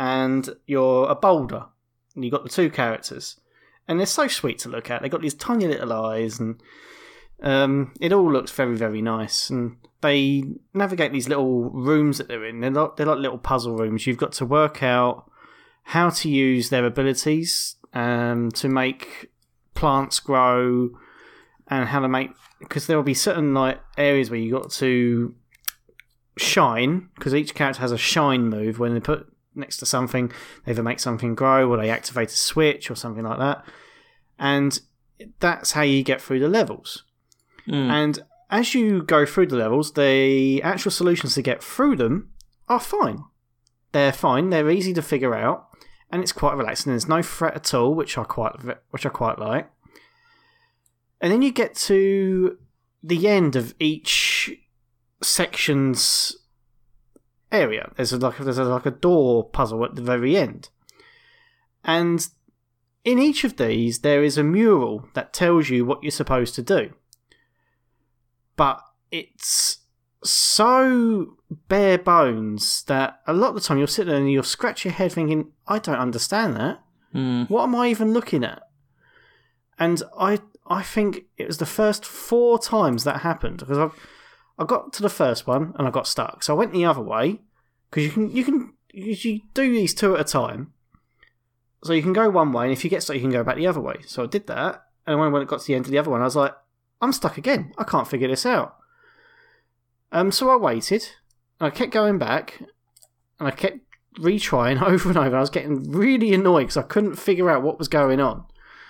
and you're a boulder, and you've got the two characters, and they're so sweet to look at. They've got these tiny little eyes, and um, it all looks very, very nice. And they navigate these little rooms that they're in. They're like, they're like little puzzle rooms. You've got to work out how to use their abilities um, to make plants grow, and how to make, because there will be certain like areas where you got to shine, because each character has a shine move. When they put next to something, they either make something grow or they activate a switch or something like that, and that's how you get through the levels. Mm. And as you go through the levels, the actual solutions to get through them are fine. They're fine. They're easy to figure out, and it's quite relaxing. There's no threat at all, which I quite which I quite like. And then you get to the end of each section's area. There's a, like there's a, like a door puzzle at the very end, and in each of these there is a mural that tells you what you're supposed to do. But it's so bare bones that a lot of the time you'll sit there and you'll scratch your head thinking, I don't understand that. Mm. What am I even looking at? And I I think it was the first four times that happened, because I I got to the first one and I got stuck. So I went the other way, because you can you can you do these two at a time. So you can go one way, and if you get stuck, you can go back the other way. So I did that, and when I got to the end of the other one, I was like, I'm stuck again. I can't figure this out. Um, so I waited, and I kept going back, and I kept retrying over and over. I was getting really annoyed because I couldn't figure out what was going on.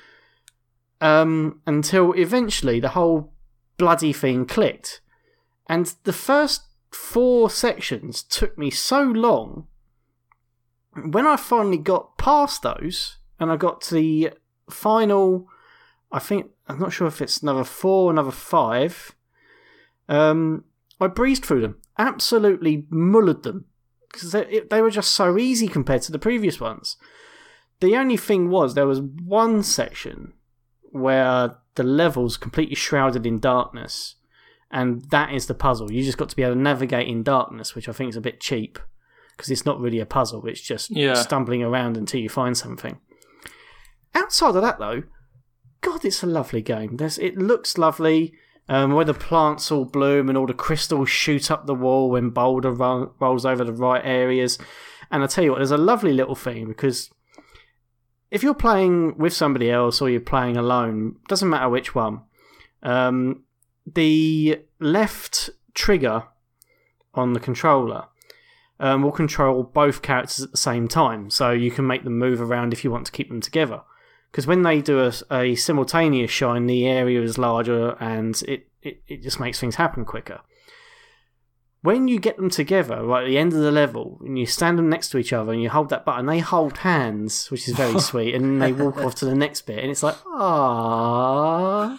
Um, until eventually the whole bloody thing clicked. And the first four sections took me so long. When I finally got past those, and I got to the final, I think, I'm not sure if it's another four, another five, um, I breezed through them. Absolutely mullered them. Because they, they were just so easy compared to the previous ones. The only thing was, there was one section where the level's completely shrouded in darkness, and that is the puzzle. You just got to be able to navigate in darkness, which I think is a bit cheap, because it's not really a puzzle, it's just yeah. stumbling around until you find something. Outside of that, though, God, it's a lovely game. There's, it looks lovely, um, where the plants all bloom and all the crystals shoot up the wall when Boulder ro- rolls over the right areas. And I tell you what, there's a lovely little thing, because if you're playing with somebody else or you're playing alone, doesn't matter which one, um, the left trigger on the controller um, will control both characters at the same time, so you can make them move around if you want to keep them together. Because when they do a, a simultaneous shine, the area is larger and it, it, it just makes things happen quicker. When you get them together, right at the end of the level, and you stand them next to each other and you hold that button, they hold hands, which is very sweet, and then they walk off to the next bit, and it's like, ah.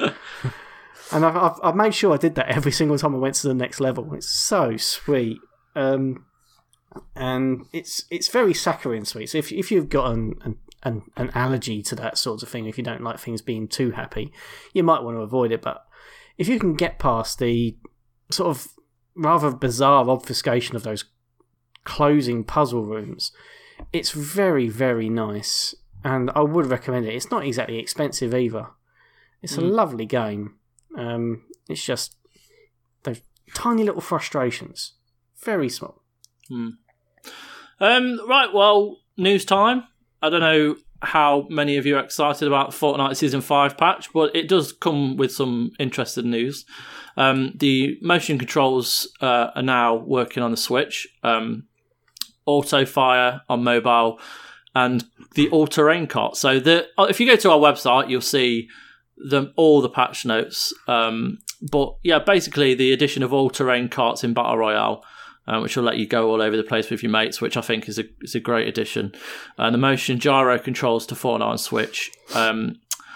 And I've, I've I've made sure I did that every single time I went to the next level. It's so sweet, um, and it's it's very saccharine sweet. So if if you've got an, an an an allergy to that sort of thing, if you don't like things being too happy, you might want to avoid it. But if you can get past the sort of rather bizarre obfuscation of those closing puzzle rooms, it's very, very nice, and I would recommend it. It's not exactly expensive either. It's mm. a lovely game. Um, it's just those tiny little frustrations. Very small. Mm. Um, right, well, news time. I don't know how many of you are excited about Fortnite Season five patch, but it does come with some interesting news. Um, the motion controls uh, are now working on the Switch, um, auto fire on mobile, and the all-terrain cart. So the, if you go to our website, you'll see the, all the patch notes. Um, but yeah, basically the addition of all-terrain carts in Battle Royale, uh, which will let you go all over the place with your mates, which I think is a is a great addition. And the motion gyro controls to Fortnite on Switch. Um,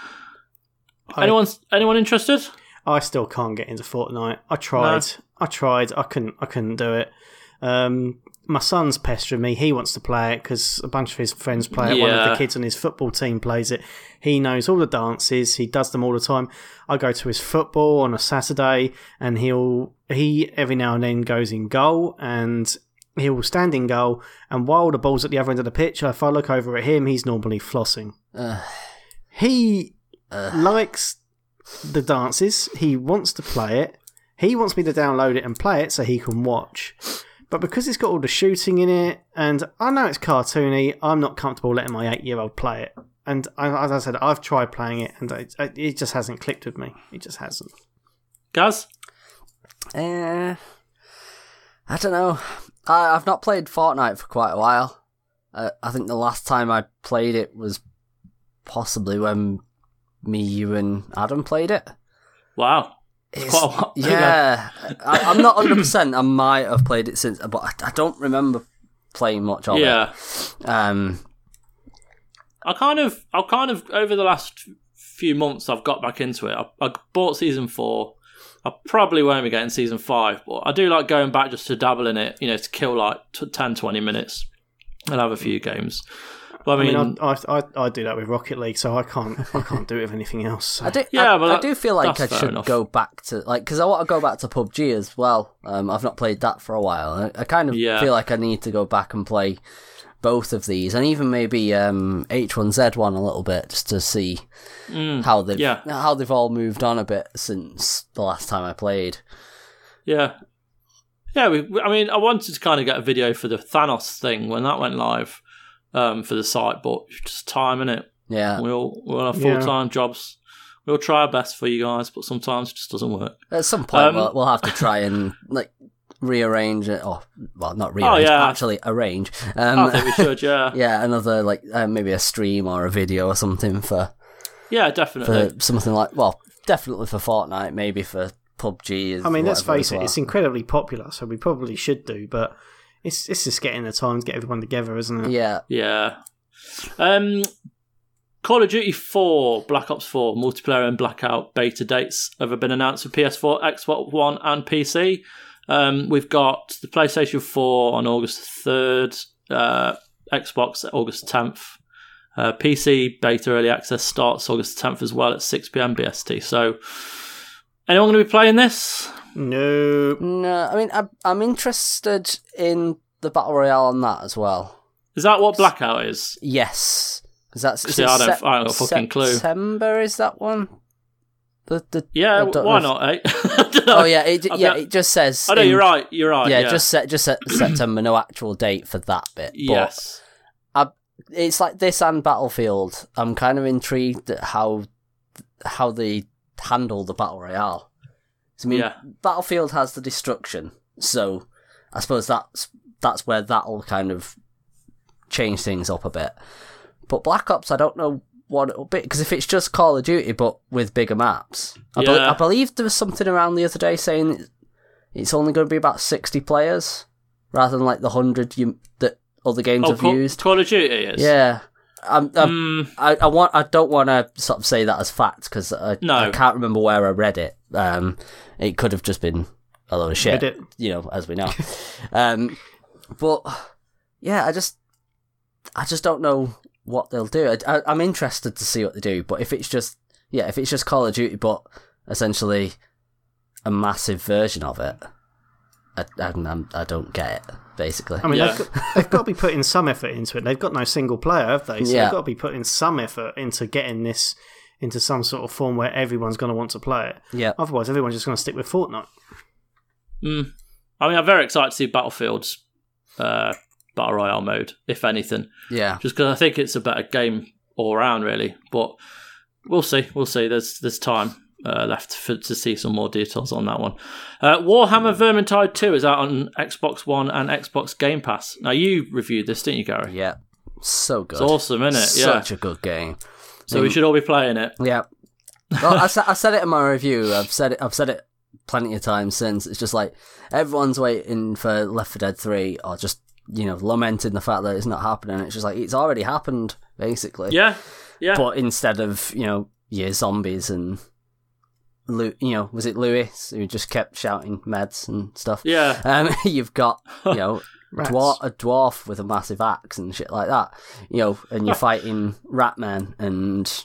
I, anyone anyone interested? I still can't get into Fortnite. I tried. No. I tried. I couldn't. I couldn't do it. Um, my son's pestering me. He wants to play it because a bunch of his friends play it. Yeah. One of the kids on his football team plays it. He knows all the dances. He does them all the time. I go to his football on a Saturday, and he'll he every now and then goes in goal, and he will stand in goal, and while the ball's at the other end of the pitch, if I look over at him, he's normally flossing. Uh, he uh. likes the dances. He wants to play it. He wants me to download it and play it so he can watch. But because it's got all the shooting in it, and I know it's cartoony, I'm not comfortable letting my eight-year-old play it. And as I said, I've tried playing it, and it, it just hasn't clicked with me. It just hasn't. Gaz? Uh, I don't know. I, I've not played Fortnite for quite a while. Uh, I think the last time I played it was possibly when me, you, and Adam played it. Wow. It's, quite a while ago. Yeah. I, I'm not one hundred percent. I might have played it since, but I, I don't remember playing much of yeah. it. Um, I kind of, I kind of, over the last few months, I've got back into it. I, I bought season four. I probably won't be getting season five, but I do like going back just to dabble in it, you know, to kill like ten, twenty minutes and have a few games. But I mean, I, mean I, I, I do that with Rocket League, so I can't I can't do it with anything else. So. I do, yeah, I, but I do feel like I should enough. go back to, like, because I want to go back to P U B G as well. Um, I've not played that for a while. I, I kind of yeah. feel like I need to go back and play both of these, and even maybe um, H one Z one a little bit, just to see mm, how they've yeah. how they've all moved on a bit since the last time I played. Yeah. Yeah, we, I mean, I wanted to kind of get a video for the Thanos thing when that went live um, for the site, but it's just time, innit? Yeah. We all, we all have full-time yeah. jobs. We'll try our best for you guys, but sometimes it just doesn't work. At some point, um, we'll, we'll have to try and, like, rearrange it, or, well, not rearrange, oh, yeah. actually arrange. Um, I think we should, yeah. yeah, another, like, uh, maybe a stream or a video or something for... Yeah, definitely. For something like, well, definitely for Fortnite, maybe for P U B G. I mean, let's face well. it, it's incredibly popular, so we probably should do, but it's it's just getting the time to get everyone together, isn't it? Yeah. Yeah. Um, Call of Duty four, Black Ops four, multiplayer and Blackout beta dates have been announced for P S four, Xbox One and P C. Um, we've got the PlayStation four on August third, uh, Xbox August tenth. Uh, P C beta early access starts August tenth as well at six p.m. B S T. So, anyone going to be playing this? No. No, I mean, I'm, I'm interested in the Battle Royale on that as well. Is that what Blackout is? Yes. Is that, is See, it I don't, sep- I don't have a fucking clue. September, is that one? The, the, yeah, why not, eh? Oh, yeah, it, yeah, it just says... I know, in, you're right, you're right. Yeah, yeah. just set, just set September, no actual date for that bit. But yes. I, it's like this and Battlefield. I'm kind of intrigued at how how they handle the Battle Royale. I mean, yeah. Battlefield has the destruction, so I suppose that's that's where that'll kind of change things up a bit. But Black Ops, I don't know what it'll be, because if it's just Call of Duty but with bigger maps, I, yeah. be- I believe there was something around the other day saying it's only going to be about sixty players rather than like the hundred you that other games oh, have Call, used. Call of Duty is. Yeah. I'm, I'm, mm. I, I want. I don't want to sort of say that as fact because I, no. I can't remember where I read it. Um, it could have just been a load of shit, it. you know, as we know. um, but yeah, I just, I just don't know what they'll do. I, I, I'm interested to see what they do. But if it's just, yeah, if it's just Call of Duty, but essentially a massive version of it, I, I, I don't get it. Basically, I mean, yeah. they've, got, they've got to be putting some effort into it. They've got no single player, have they? So yeah. they've got to be putting some effort into getting this into some sort of form where everyone's going to want to play it. Yeah. Otherwise, everyone's just going to stick with Fortnite. Mm. I mean, I'm very excited to see Battlefield's uh, Battle Royale mode, if anything. Yeah. Just because I think it's a better game all around, really. But we'll see. We'll see. There's there's time. Uh, left for, to see some more details on that one. Uh, Warhammer Vermintide two is out on Xbox One and Xbox Game Pass. Now, you reviewed this, didn't you, Gary? Yeah. So good. It's awesome, isn't it? Such yeah. a good game. So um, we should all be playing it. Yeah. Well, I, I said it in my review. I've said it. I've said it plenty of times since. It's just like everyone's waiting for Left four Dead three, or just you know lamenting the fact that it's not happening. It's just like it's already happened, basically. Yeah. Yeah. But instead of you know your zombies and Lu- you know, was it Lewis who just kept shouting meds and stuff? Yeah. Um, you've got, you know, Rats. dwar- a dwarf with a massive axe and shit like that. You know, and you're fighting Ratman and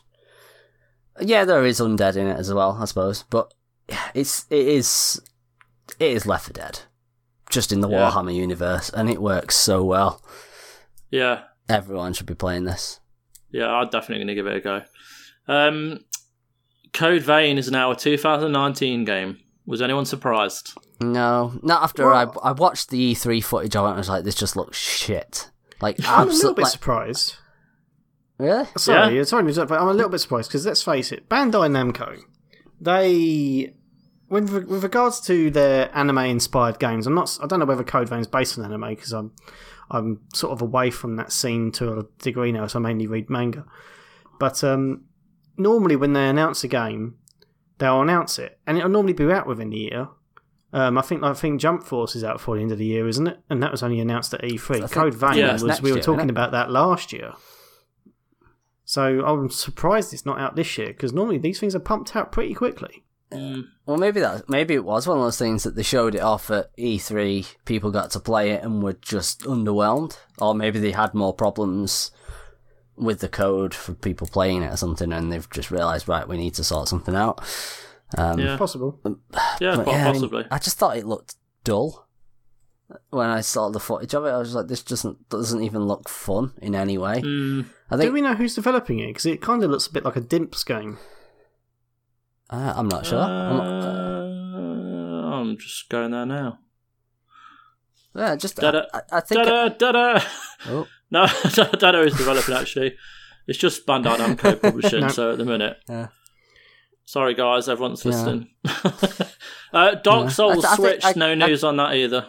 yeah, there is undead in it as well, I suppose. But it's it is it is Left four Dead. just in the Yeah. Warhammer universe, and it works so well. Yeah, Everyone should be playing this. yeah, I'm definitely going to give it a go. Um, Code Vein is now a two thousand nineteen game. Was anyone surprised? No, not after Well- I I watched the E three footage of it and I was like, this just looks shit. Like, I'm a little absolutely. bit Like, surprised. really? Sorry, Yeah. it's only but I'm a little bit surprised because let's face it, Bandai Namco, they, with with regards to their anime-inspired games, I'm not. I don't know whether Code Vein is based on anime because I'm I'm sort of away from that scene to a degree now, so I mainly read manga. But um, normally when they announce a game, they'll announce it, and it'll normally be out within the year. Um, I think I think Jump Force is out before the end of the year, isn't it? And that was only announced at E three. I think- Code Vein Yeah, it's was. next We were year, talking isn't it? about that last year. So I'm surprised it's not out this year because normally these things are pumped out pretty quickly. Mm, Well, maybe that maybe it was one of those things that they showed it off at E three. People got to play it and were just underwhelmed, or maybe they had more problems with the code for people playing it or something, and they've just realised, right, we need to sort something out. Um, yeah, Possible. yeah, but quite yeah, I mean, possibly. I just thought it looked dull when I saw the footage of it. I was like, this doesn't doesn't even look fun in any way. Mm, I Do think we know who's developing it? Because it kind of looks a bit like a Dimps game. uh, I'm not sure. I'm not- uh, I'm just going there now. yeah, just Da-da. I, I think. Da da da. Oh. No, Dado is developing actually. It's just Bandai Namco publishing. No. So at the minute, Yeah. sorry guys, everyone's Yeah. listening. uh, Dark Yeah. Souls I- I think Switch, I- no I- news on that either.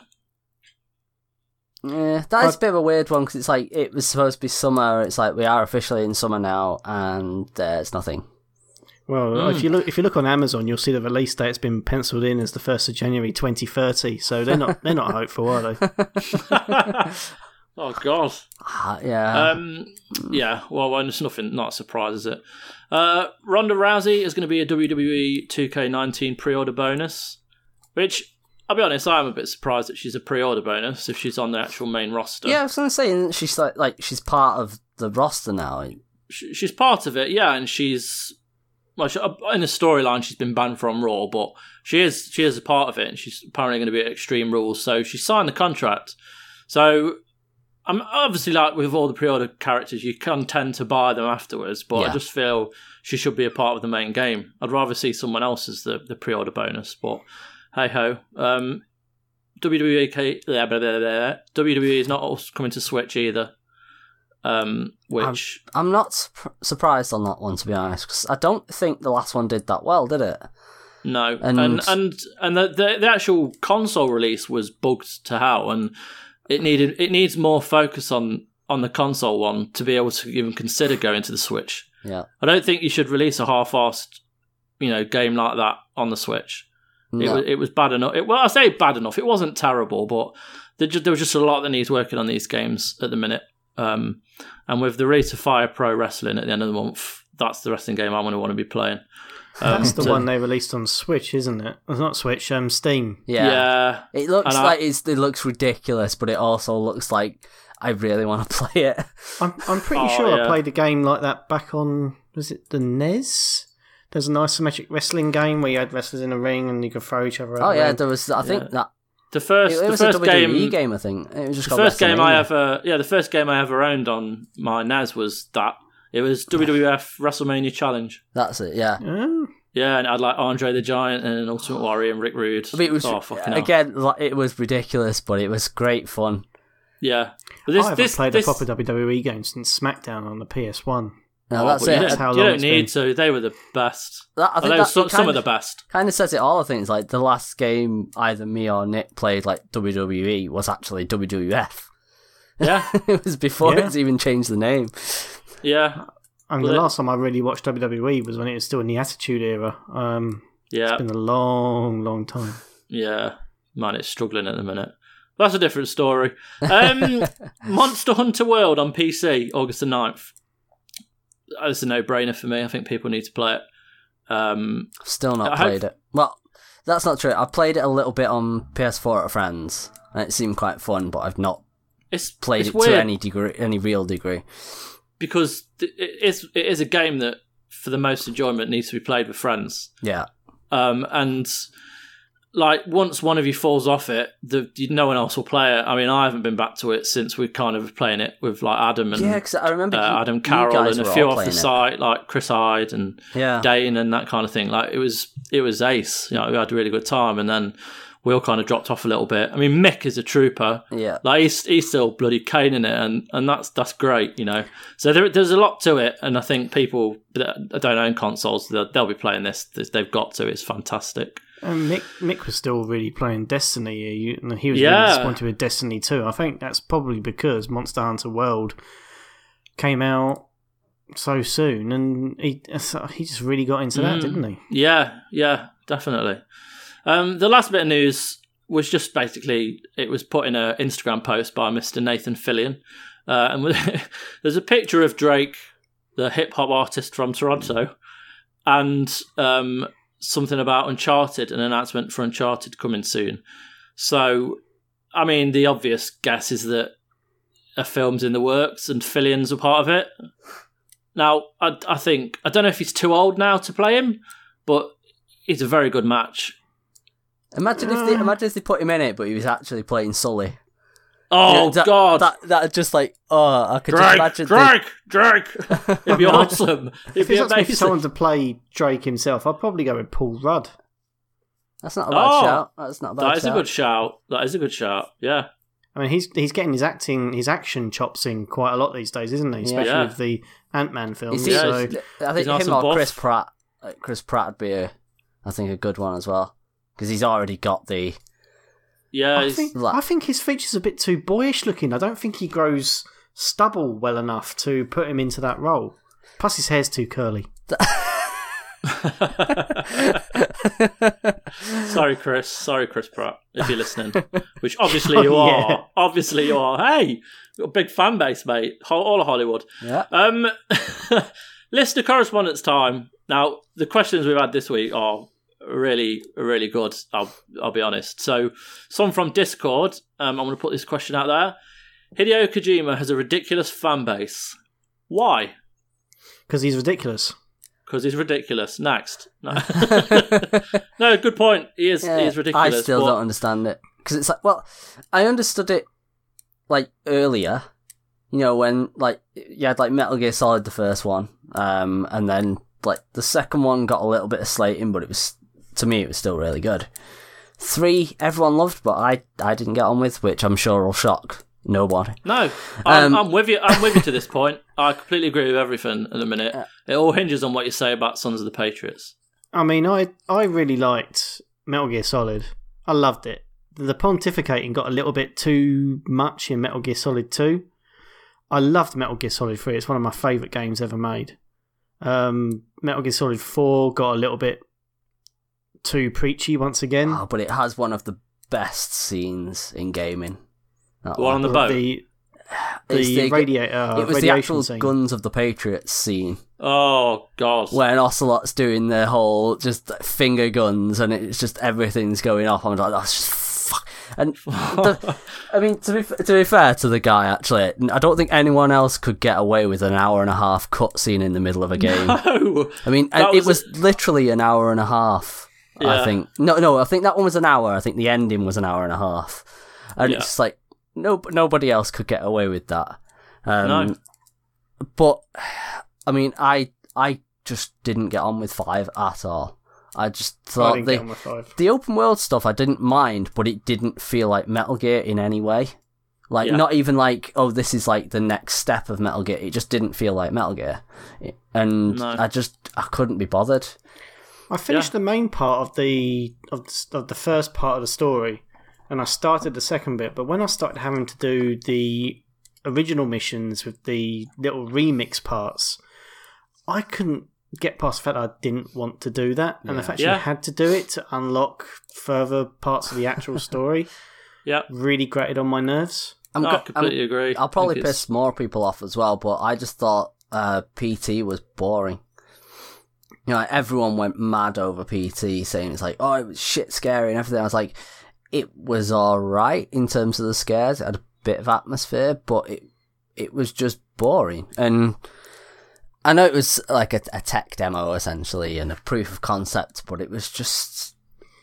Yeah, that is I- a bit of a weird one because it's like it was supposed to be summer. It's like we are officially in summer now, and uh, it's nothing. Well, Mm. if you look if you look on Amazon, you'll see the release date's been penciled in as the first of January twenty thirty. So they're not they're not hopeful, are they? Oh god. Ah, yeah, Um, yeah. Well, well, it's nothing. Not a surprise, is it? Uh, Ronda Rousey is going to be a W W E two K nineteen pre-order bonus, which I'll be honest, I am a bit surprised that she's a pre-order bonus if she's on the actual main roster. yeah. I was gonna say isn't she's like like she's part of the roster now. She- she's part of it, yeah, and she's well she, in the storyline she's been banned from Raw, but she is she is a part of it, and she's apparently going to be at Extreme Rules, so she signed the contract. So I'm obviously like with all the pre-order characters, you can tend to buy them afterwards, but Yeah. I just feel she should be a part of the main game. I'd rather see someone else as the, the pre-order bonus, but hey ho. Um, W W E K, blah, blah, blah, blah. W W E is not also coming to Switch either. Um, which I'm not sup- surprised on that one, to be honest, because I don't think the last one did that well, did it? no, And- and and and the, the the actual console release was bugged to hell, and it needed it needs more focus on on the console one to be able to even consider going to the Switch. Yeah, I don't think you should release a half-assed, you know, game like that on the Switch. It no. was it was bad enough. It, well, I say bad enough. It wasn't terrible, but there, just, there was just a lot that needs working on these games at the minute. Um, and with the release of Fire Pro Wrestling at the end of the month, that's the wrestling game I'm going to want to be playing. Um, That's the so- one they released on Switch, isn't it? It's not Switch, um, Steam. yeah, Yeah, It looks And I- like it's, it looks ridiculous, but it also looks like I really want to play it. I'm I'm pretty Oh, sure yeah. I played a game like that back on, was it the N E S? There's an isometric wrestling game where you had wrestlers in a ring and you could throw each other. Oh out yeah, around. there was. I think Yeah. that the first it, it the was first a W W E game, game. I think it was just the called first game I WrestleMania. ever yeah the first game I ever owned on my N A S was that. It was W W F WrestleMania Challenge. That's it. Yeah. Oh. Yeah, and I had like Andre the Giant and Ultimate Warrior and Rick Rude. I mean, it was oh, fucking hell. again. Like, it was ridiculous, but it was great fun. Yeah, but this I haven't this played this, a proper W W E game since SmackDown on the P S one. No, oh, that's but it. You That's don't, how you long don't it's need been. to. They were the best. That, I I think know that, some, it some kind of the of, best. kind of says it all. I think it's like the last game either me or Nick played like W W E was actually W W F. Yeah, It was before Yeah. it's even changed the name. yeah, And Well, the it- last time I really watched W W E was when it was still in the Attitude Era. Um, yeah, it's been a long, long time. yeah. Man, it's struggling at the minute. That's a different story. Um, Monster Hunter World on P C, August the ninth. It's a no-brainer for me. I think people need to play it. Um, Still not I hope- played it. Well, that's not true. I played it a little bit on P S four at a friend's, and it seemed quite fun. But I've not it's played it's it weird to any degree, any real degree. because th- it is it is a game that, for the most enjoyment, needs to be played with friends. Yeah, Um, and like once one of you falls off it, the no one else will play it. I mean, I haven't been back to it since we kind of playing it with like Adam and Yeah, because I remember uh, you- Adam you Carroll guys and a were few all off the playing it. site, like Chris Hyde and Yeah. Dane and that kind of thing. Like it was, it was ace. You know, we had a really good time, and then we all kind of dropped off a little bit. I mean, Mick is a trooper. Yeah. Like he's he's still bloody caning it, and, and that's that's great, you know. So there, there's a lot to it, and I think people that don't own consoles, they'll, they'll be playing this. They've got to. It's fantastic. And Mick, Mick was still really playing Destiny. You- and He was Yeah. really disappointed with Destiny two. I think that's probably because Monster Hunter World came out so soon, and he he just really got into that, Mm. didn't he? Yeah, yeah, definitely. Um, the last bit of news was just basically it was put in an Instagram post by Mister Nathan Fillion, uh, and there's a picture of Drake, the hip hop artist from Toronto, and um, something about Uncharted, an announcement for Uncharted coming soon. So, I mean, the obvious guess is that a film's in the works and Fillion's a part of it. Now, I, I think I don't know if he's too old now to play him, but he's a very good match. Imagine if they imagine if they put him in it, but he was actually playing Sully. Oh You know, that, God! That that just like oh, I could just Drake, imagine. Drake, Drake! It'd be awesome. It'd If be it's asking for amazing. someone to play Drake himself, I'd probably go with Paul Rudd. That's not a bad Oh, shout. That's not a bad That is a shout. good shout. That is a good shout. Yeah. I mean, he's he's getting his acting, his action chops in quite a lot these days, isn't he? Especially Yeah. with the Ant-Man films. He's- so he's- I think he's nice him and or buff. Chris Pratt. Like Chris Pratt would be a, I think a good one as well because he's already got the. Yeah. I he's- think like- I think his feature's a bit too boyish looking. I don't think he grows stubble well enough to put him into that role. Plus, his hair's too curly. Sorry, Chris. Sorry, Chris Pratt, if you're listening. Which obviously you Oh, are. yeah. Obviously you are. Hey, got a big fan base, mate. Ho- All of Hollywood. Yeah. Um, listener correspondence time. Now, the questions we've had this week are really, really good. I'll, I'll be honest. So, some from Discord. Um, I'm going to put this question out there. Hideo Kojima has a ridiculous fan base. Why? Because he's ridiculous. Because he's ridiculous. Next. No. No, good point. He is. Yeah, he is ridiculous. I still but- don't understand it because it's like, well, I understood it like earlier, you know, when like you had like Metal Gear Solid, the first one, um, and then like the second one got a little bit of slating, but it was to me it was still really good. Three, everyone loved, but I I didn't get on with, which I'm sure will shock nobody. No, I'm, Um, I'm with you. I'm with you to this point. I completely agree with everything in a minute. It all hinges on what you say about Sons of the Patriots. I mean, I I really liked Metal Gear Solid. I loved it. The pontificating got a little bit too much in Metal Gear Solid two. I loved Metal Gear Solid three. It's one of my favourite games ever made. Um, Metal Gear Solid four got a little bit too preachy once again. Oh, but it has one of the best scenes in gaming. That The one on the boat. The, It's the, the- radiator, uh, It was the radiation actual scene. Guns of the Patriots scene. Oh God! When Ocelot's doing the whole just finger guns and it's just everything's going off. I'm like, that's just fuck. And the, I mean, to be to be fair to the guy, actually, I don't think anyone else could get away with an hour and a half cutscene in the middle of a game. No. I mean, That and it was- was literally an hour and a half. Yeah. I think no, no, I think that one was an hour. I think the ending was an hour and a half, and Yeah. it's just like no, nobody else could get away with that. Um, No. But I mean, I I just didn't get on with five at all. I just I thought didn't the get on with five. the open world stuff I didn't mind, but it didn't feel like Metal Gear in any way. Like Yeah. not even like, oh, this is like the next step of Metal Gear. It just didn't feel like Metal Gear, and No. I just I couldn't be bothered. I finished Yeah. the main part of the of the, of the first part of the story, and I started the second bit. But when I started having to do the original missions with the little remix parts, I couldn't get past the fact that I didn't want to do that, and the fact Yeah. you had to do it to unlock further parts of the actual story Yeah. really grated on my nerves. I'm No, go- I completely I'm- agree. I'll probably I think it's- piss more people off as well, but I just thought uh, P T was boring. You know, like, everyone went mad over P T, saying it's like, oh, it was shit scary and everything. I was like, it was alright in terms of the scares. It had a bit of atmosphere, but it it was just boring. And I know it was like a, a tech demo, essentially, and a proof of concept, but it was just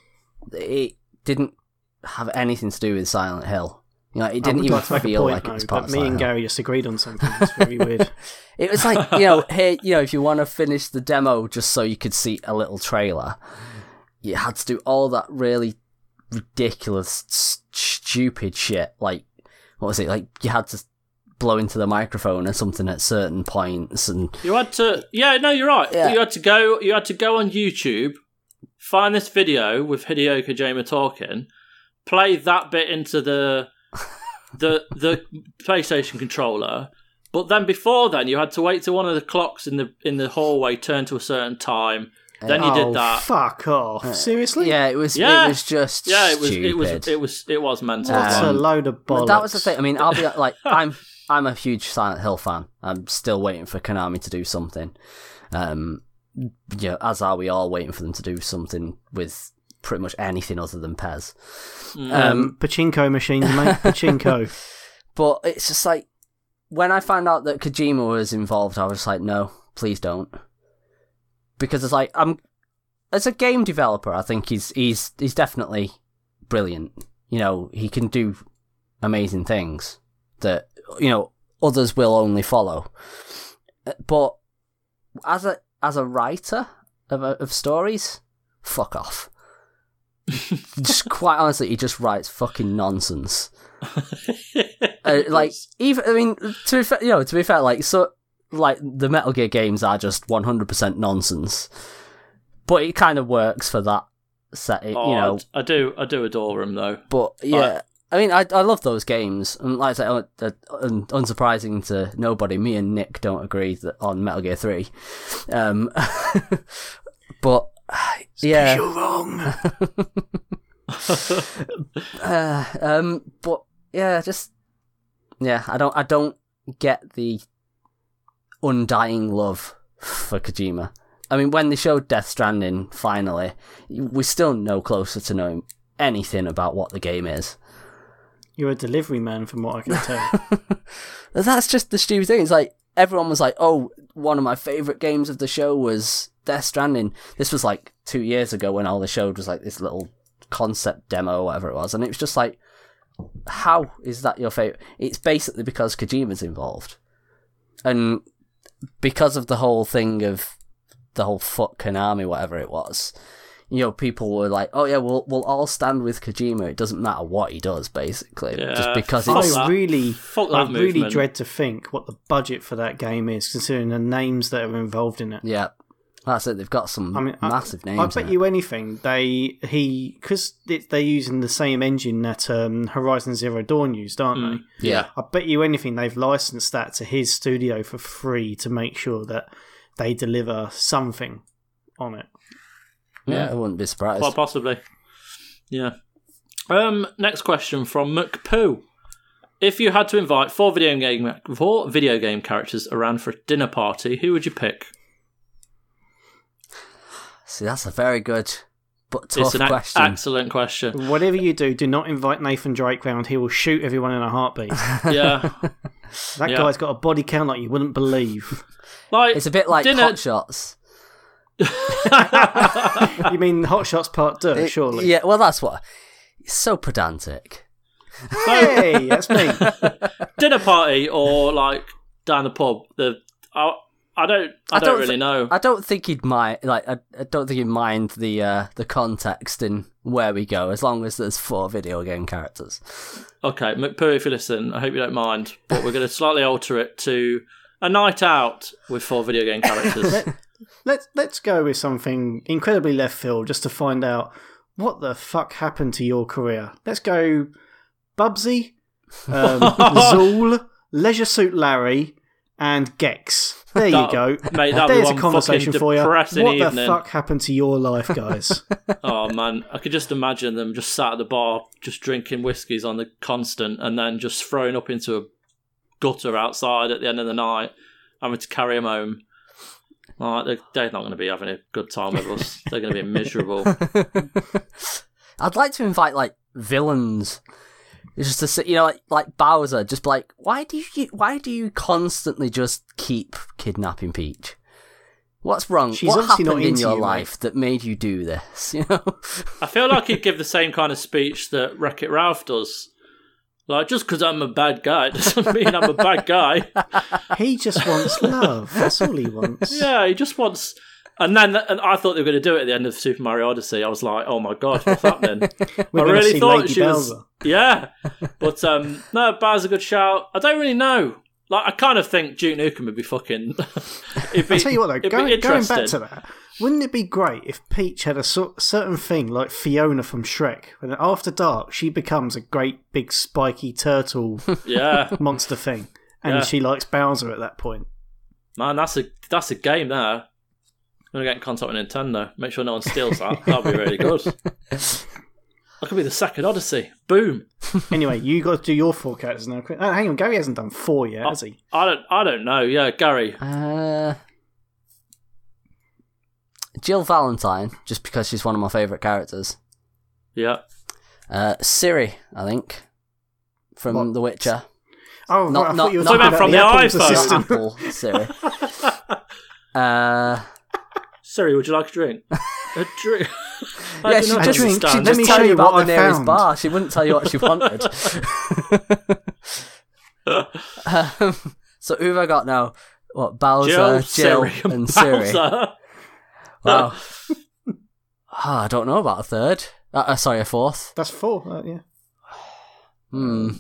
it didn't have anything to do with Silent Hill. You know, it I didn't would even like to make a feel point, like though, it was part but of me Silent and Hill. Gary just agreed on something. It's very weird. It was like, you know, hey, you know, if you want to finish the demo just so you could see a little trailer, you had to do all that really ridiculous, s- stupid shit. Like, what was it? Like, you had to blow into the microphone or something at certain points, and You had to, yeah, no, you're right. Yeah. You had to go. You had to go on YouTube, find this video with Hideo Kojima talking, play that bit into the the the PlayStation controller. But then before then, you had to wait till one of the clocks in the in the hallway turned to a certain time. Then you oh, did that. fuck off. Seriously? yeah, it was, Yeah. it was just Yeah, it was. stupid. It was. It was. It was mental. What Um, a load of But bollocks. that was the thing. I mean, I'll be like, I'm I'm a huge Silent Hill fan. I'm still waiting for Konami to do something. Um, yeah, as are we all waiting for them to do something with pretty much anything other than Pez. Mm. Um, pachinko machines, mate. Pachinko. But it's just like, when I found out that Kojima was involved, I was like, no, please don't. Because it's like, I'm as a game developer, I think he's he's he's definitely brilliant. You know, he can do amazing things that, you know, others will only follow. But as a as a writer of of stories, fuck off. Just quite honestly, he just writes fucking nonsense. Uh, like, even I mean, to be fair, you know, to be fair, like, so like the Metal Gear games are just one hundred percent nonsense, but it kind of works for that set. You Oh, know, I, I do. I do adore him though. but yeah, I mean, I I love those games, and like I said, uh, uh, un- unsurprising to nobody, me and Nick don't agree that on Metal Gear Three, um, but yeah, You're wrong. uh, um, but yeah, just yeah, I don't I don't get the undying love for Kojima. I mean, when they showed Death Stranding finally, we're still no closer to knowing anything about what the game is. You're a delivery man, from what I can tell. That's just the stupid thing. It's like, everyone was like, oh, one of my favourite games of the show was Death Stranding. This was like two years ago when all they showed was like this little concept demo or whatever it was. And it was just like, how is that your favourite? It's basically because Kojima's involved. And because of the whole thing of the whole fuck Konami, whatever it was, you know, people were like, oh yeah, we'll we'll all stand with Kojima. It doesn't matter what he does, basically. Yeah, just because fuck it's... that. I really, Fuck that I really movement. dread to think what the budget for that game is, considering the names that are involved in it. Yeah. That's it. They've got some I mean, massive I, names. I bet in it. you anything they he because they're using the same engine that um, Horizon Zero Dawn used, aren't Mm. they? Yeah. I bet you anything they've licensed that to his studio for free to make sure that they deliver something on it. Yeah, I wouldn't be surprised. Quite possibly. Yeah. Um. Next question from McPoo. If you had to invite four video game four video game characters around for a dinner party, who would you pick? See, that's a very good but It's tough an ac- question. excellent question. Whatever you do, do not invite Nathan Drake round. He will shoot everyone in a heartbeat. Yeah. That Yeah. guy's got a body count like you wouldn't believe. Like It's a bit like dinner. Hot Shots. You mean Hot Shots Part Two? Surely. Yeah, well, that's what. It's so pedantic. Hey, that's me. Dinner party or like down the pub. The I, I don't. I, I don't, don't really thi- know. I don't think he'd mind. Like, I, I don't think he'd mind the uh, the context in where we go, as long as there's four video game characters. Okay, McPoo, if you listen, I hope you don't mind, but we're going to slightly alter it to a night out with four video game characters. Let's let's go with something incredibly left field just to find out what the fuck happened to your career. Let's go Bubsy, um, Zool, Leisure Suit Larry, and Gex. There you That- go. mate, that'd be There's a one conversation fucking for you. What depressing the evening. fuck happened to your life, guys? Oh man, I could just imagine them just sat at the bar, just drinking whiskies on the constant, and then just throwing up into a gutter outside at the end of the night, having to carry them home. Like, they're, they're not going to be having a good time with us. They're going to be miserable. I'd like to invite like villains, just to sit, you know, like like Bowser. Just be like, why do you why do you constantly just keep kidnapping Peach? What's wrong? She's what obviously not happened in into your you, life that made you do this? You know, I feel like he'd give the same kind of speech that Wreck-It Ralph does. Like, just because I'm a bad guy doesn't mean I'm a bad guy. He just wants love. That's all he wants. Yeah, he just wants... And then and I thought they were going to do it at the end of Super Mario Odyssey. I was like, oh my god, what's happening? We're I gonna really see thought Lady she was... Bowser. Yeah. But, um, no, Bowser's a good shout. I don't really know. Like, I kind of think Duke Nukem would be fucking... it'd be, I'll tell you what, though, it'd going, be going back interesting. to that, wouldn't it be great if Peach had a so- certain thing like Fiona from Shrek, when after dark she becomes a great big spiky turtle Yeah. monster thing, and Yeah. she likes Bowser at that point? Man, that's a that's a game there. I'm going to get in contact with Nintendo. Make sure no one steals that. That'd be really good. That could be the second Odyssey. Boom. Anyway, you got to do your four characters now. Chris. Oh, hang on, Gary hasn't done four yet, has he? I don't I don't know. Yeah, Gary. uh, Jill Valentine, just because she's one of my favourite characters. Yeah. Uh, Siri, I think, from What? The Witcher. Oh, Not- right, I not- thought you were not- talking about from the, the Apple's iPhone. assistant. Apple Siri. Uh, Siri, would you like a drink? A drink? I yeah, do she'd not just, drink. she'd understand. Let just me tell show you you about what the I nearest found. bar. She wouldn't tell you what she wanted. um, so who have I got now? What, Bowser, Jill, Jill, Siri, and and Siri? Bowser. Wow. Ah, I don't know about a third. Uh, uh, sorry, a fourth. That's four, uh, yeah. Hmm.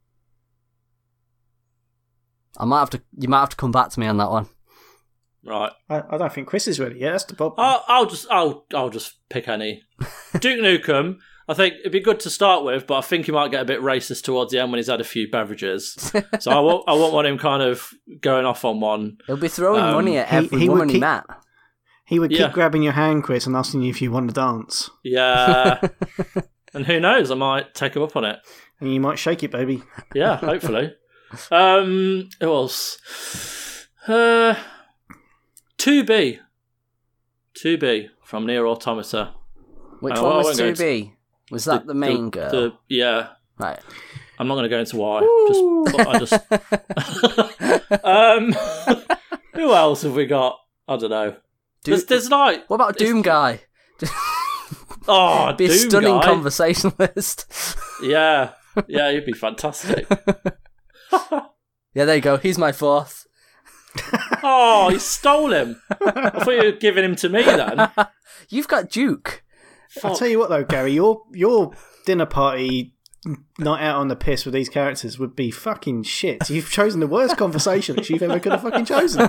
I might have to. You might have to come back to me on that one. Right. I, I don't think Chris is ready yet. That's the problem. I'll, I'll just I'll I'll just pick any. Duke Nukem. I think it'd be good to start with, but I think he might get a bit racist towards the end when he's had a few beverages. So I won't I won't want him kind of going off on one. He'll be throwing Um, money at he- every he would woman he keep- met. He would Yeah. keep grabbing your hand, Chris, and asking you if you want to dance. Yeah. And who knows? I might take him up on it. And you might shake it, baby. Yeah, hopefully. Um, who else? Uh, two B. two B from Nier Automata. Which I one won't was go two into- B? Was that the, main girl? The, yeah. Right. I'm not going to go into why. Just, I just. um, who else have we got? I don't know. Doom, There's, there's like, what about Doom Guy? oh, Be a Doom stunning guy. conversationalist. Yeah, yeah, he'd be fantastic. Yeah, there you go. He's my fourth. Oh, you stole him. I thought you were giving him to me then. You've got Duke. I'll tell you what, though, Gary, your your dinner party night out on the piss with these characters would be fucking shit. You've chosen the worst conversationalist you've ever could have fucking chosen.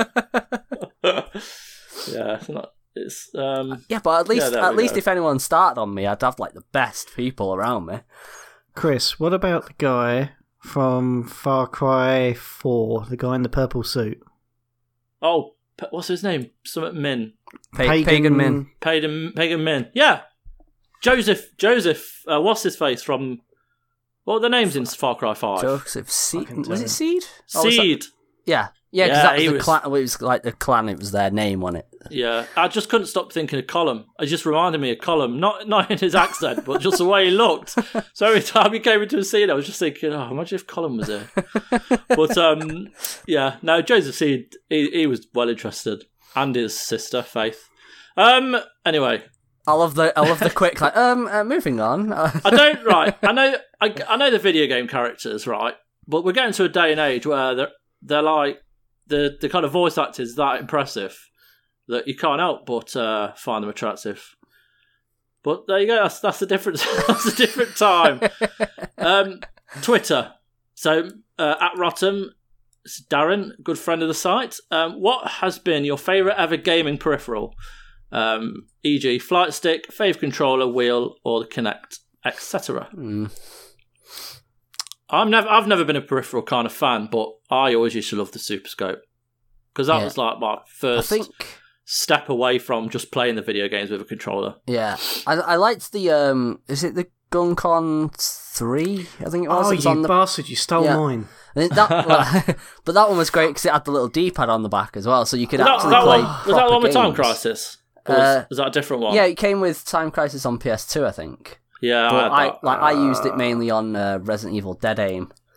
Yeah, it's not. It's um. Yeah, but at least there at we least go. if anyone started on me, I'd have like the best people around me. Chris, what about the guy from Far Cry four, the guy in the purple suit? Oh, P- what's his name? Summit Min. Pa- Pagan, Min. Pagan Pagan Min. Yeah, Joseph. Joseph. Uh, what's his face from? What were the names in Far Cry Five? Joseph Seed. Fucking Was tell it Seed? Oh, was that- Seed. Yeah. Yeah, because Yeah, that was he the was- clan. It was like the clan. It was their name on it. Yeah, I just couldn't stop thinking of Column. It just reminded me of Column, not not in his accent, but just the way he looked. So every time he came into a scene, I was just thinking, oh, imagine if Column was here. But um, yeah, no, Joseph Seed, he, he was well interested, and his sister Faith. Um, anyway, I love the I love the quick like um uh, moving on. I don't right. I know I, I know the video game characters, right? But we're getting to a day and age where they're they're like the the kind of voice actors that impressive that you can't help but uh, find them attractive. But there you go. That's that's a different that's a different time. Um, Twitter. So uh, at Rotten, it's Darren, good friend of the site. Um, what has been your favourite ever gaming peripheral? Um, for example, flight stick, fave controller, wheel, or the Kinect, et cetera. Mm. I'm never, I've never been a peripheral kind of fan, but I always used to love the Super Scope because that Yeah. was like my I first think step away from just playing the video games with a controller. yeah. I I liked the um. Is it the GunCon three? I think it was. Oh, It was you on the bastard, you stole Yeah. mine. I think that, well, but that one was great because it had the little D-pad on the back as well, so you could Was that, actually that play. one, was that proper one with Time games. Crisis? Or was, Uh, was that a different one? Yeah, it came with Time Crisis on P S two, I think. yeah. But I, had I, that. like I used it mainly on uh, Resident Evil Dead Aim.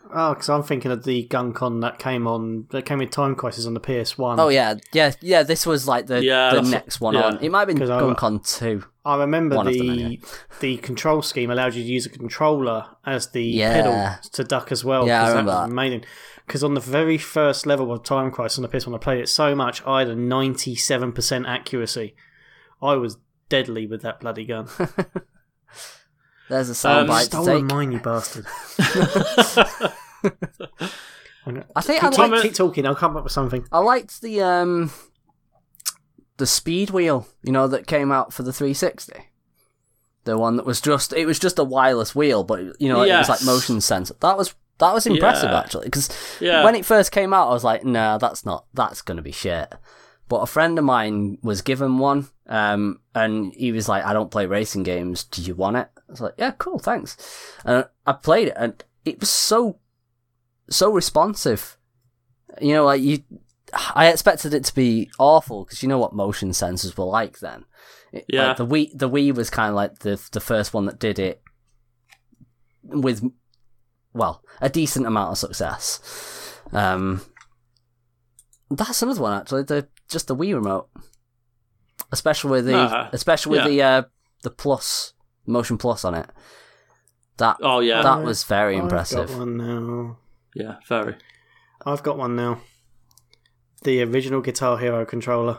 Oh, because I'm thinking of the GunCon that came on that came with Time Crisis on the P S one. Oh yeah, yeah, yeah. This was like the Yeah, the that's- next one yeah. on. It might have been 'Cause I- GunCon two. I remember One of them, the anyway. the control scheme allowed you to use a controller as the Yeah. pedal to duck as well. Yeah, I 'cause remember that that. was amazing. Because on the very first level of Time Crisis on the P S one, I played it so much, I had a ninety-seven percent accuracy. I was deadly with that bloody gun. There's a Um, soundbite to Stolen take. mine, you bastard. I think keep, I talk- like. keep talking, I'll come up with something. I liked the um, the speed wheel. You know that came out for the three sixty. The one that was just it was just a wireless wheel, but you know Yes. it was like motion sensor. That was that was impressive Yeah. actually because Yeah. when it first came out, I was like, no, that's not that's gonna be shit. But a friend of mine was given one, um, and he was like, I don't play racing games. Do you want it? I was like, yeah, cool, thanks. And I played it, and it was so so responsive. You know, like you, I expected it to be awful because you know what motion sensors were like then. It- Yeah. like the Wii, the Wii was kind of like the the first one that did it with, well, a decent amount of success. Um, that's another one actually. The just the Wii remote, especially with the Ah, especially with yeah. the uh, the plus motion plus on it. That Oh yeah, that was very I've impressive. got one now. yeah, very. I've got one now. The original Guitar Hero controller.